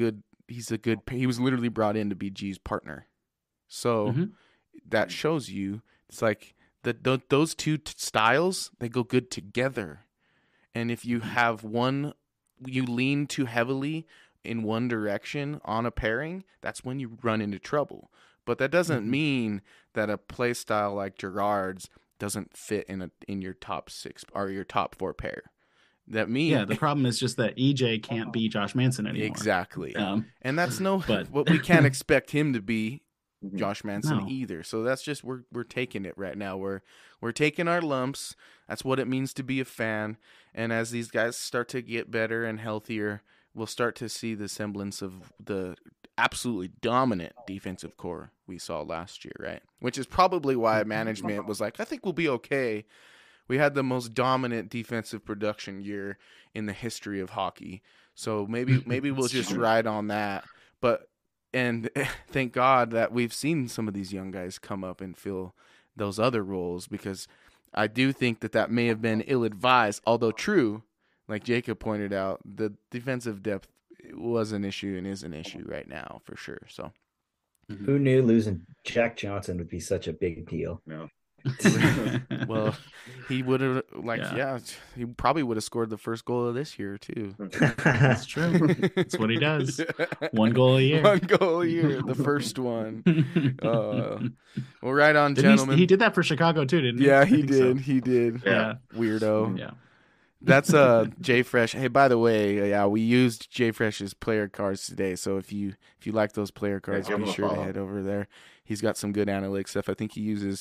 [SPEAKER 4] literally brought in to be G's partner. So that shows you it's like those two styles, they go good together. And if you have you lean too heavily in one direction on a pairing, that's when you run into trouble. But that doesn't mean that a play style like Girard's doesn't fit in your top 6 or your top 4 pair. That means
[SPEAKER 5] the problem is just that EJ can't be Josh Manson anymore.
[SPEAKER 4] Exactly. And that's what we can't expect him to be. Josh Manson either. So that's just we're taking it right now. We're taking our lumps. That's what it means to be a fan. And as these guys start to get better and healthier, we'll start to see the semblance of the absolutely dominant defensive core we saw last year, right? Which is probably why management was like, I think we'll be okay. We had the most dominant defensive production year in the history of hockey. So maybe we'll just ride on that. And thank God that we've seen some of these young guys come up and fill those other roles, because I do think that may have been ill-advised, although true, like Jacob pointed out, the defensive depth was an issue and is an issue right now for sure. So,
[SPEAKER 6] who knew losing Jack Johnson would be such a big deal?
[SPEAKER 7] No.
[SPEAKER 4] Well, he would have he probably would have scored the first goal of this year too.
[SPEAKER 5] That's true. That's what he does. 1 goal a year.
[SPEAKER 4] 1 goal a year. The first one. Well, right on, gentlemen.
[SPEAKER 5] He did that for Chicago too, didn't he?
[SPEAKER 4] Yeah, he did. So. He did.
[SPEAKER 5] Yeah.
[SPEAKER 4] Weirdo.
[SPEAKER 5] Yeah.
[SPEAKER 4] That's JFresh. Hey, by the way, we used JFresh's player cards today. So if you like those player cards, be sure to head over there. He's got some good analytics stuff. I think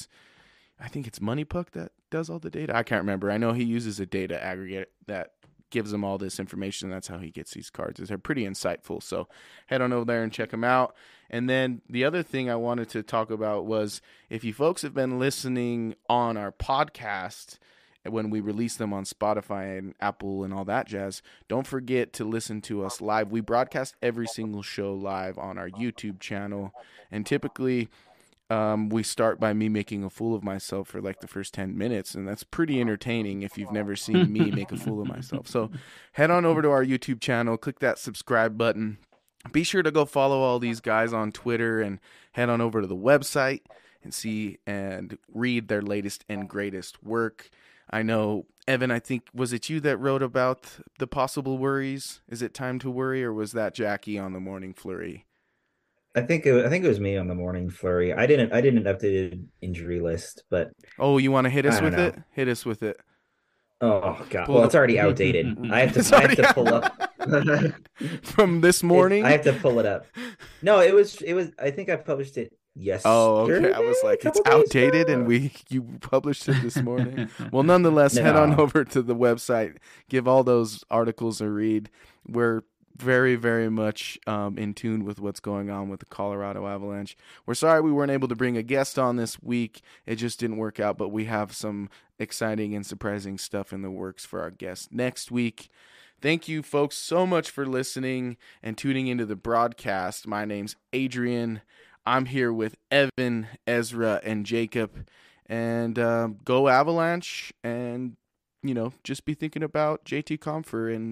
[SPEAKER 4] it's MoneyPuck that does all the data. I can't remember. I know he uses a data aggregate that gives him all this information. That's how he gets these cards. They're pretty insightful. So head on over there and check them out. And then the other thing I wanted to talk about was, if you folks have been listening on our podcast when we release them on Spotify and Apple and all that jazz, don't forget to listen to us live. We broadcast every single show live on our YouTube channel. And typically we start by me making a fool of myself for like the first 10 minutes, and that's pretty entertaining if you've never seen me make a fool of myself. So head on over to our YouTube channel, click that subscribe button. Be sure to go follow all these guys on Twitter, and head on over to the website and see and read their latest and greatest work. I know, Evan, I think, was it you that wrote about the possible worries? Is it time to worry, or was that Jackie on the Morning Flurry?
[SPEAKER 6] I think it was me on the Morning Flurry. I didn't updated injury list, but
[SPEAKER 4] you want to hit us with it? Hit us with it.
[SPEAKER 6] Oh God! Well, it's already outdated. I have to pull up
[SPEAKER 4] from this morning.
[SPEAKER 6] I have to pull it up. No, it was. I think I published it yesterday.
[SPEAKER 4] Oh, okay. I was like, it's outdated, and you published it this morning. Well, nonetheless, head on over to the website. Give all those articles a read. We're very, very much in tune with what's going on with the Colorado Avalanche. We're sorry we weren't able to bring a guest on this week. It just didn't work out, but we have some exciting and surprising stuff in the works for our guest next week. Thank you, folks, so much for listening and tuning into the broadcast. My name's Adrian. I'm here with Evan, Ezra, and Jacob. And go Avalanche, and, just be thinking about JT Compher and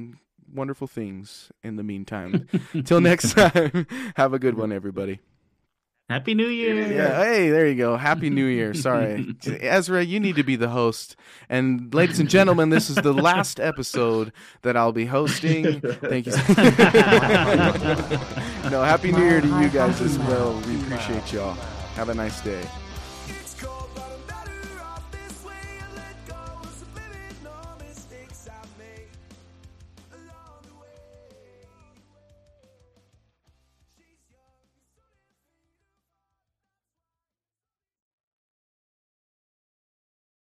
[SPEAKER 4] wonderful things in the meantime. Till next time, have a good one, everybody.
[SPEAKER 5] Happy New Year.
[SPEAKER 4] Yeah, hey, there you go. Happy New Year. Sorry. Ezra, you need to be the host. And ladies and gentlemen, this is the last episode that I'll be hosting. Thank you. No, Happy New Year to you guys as well. We appreciate y'all. Have a nice day.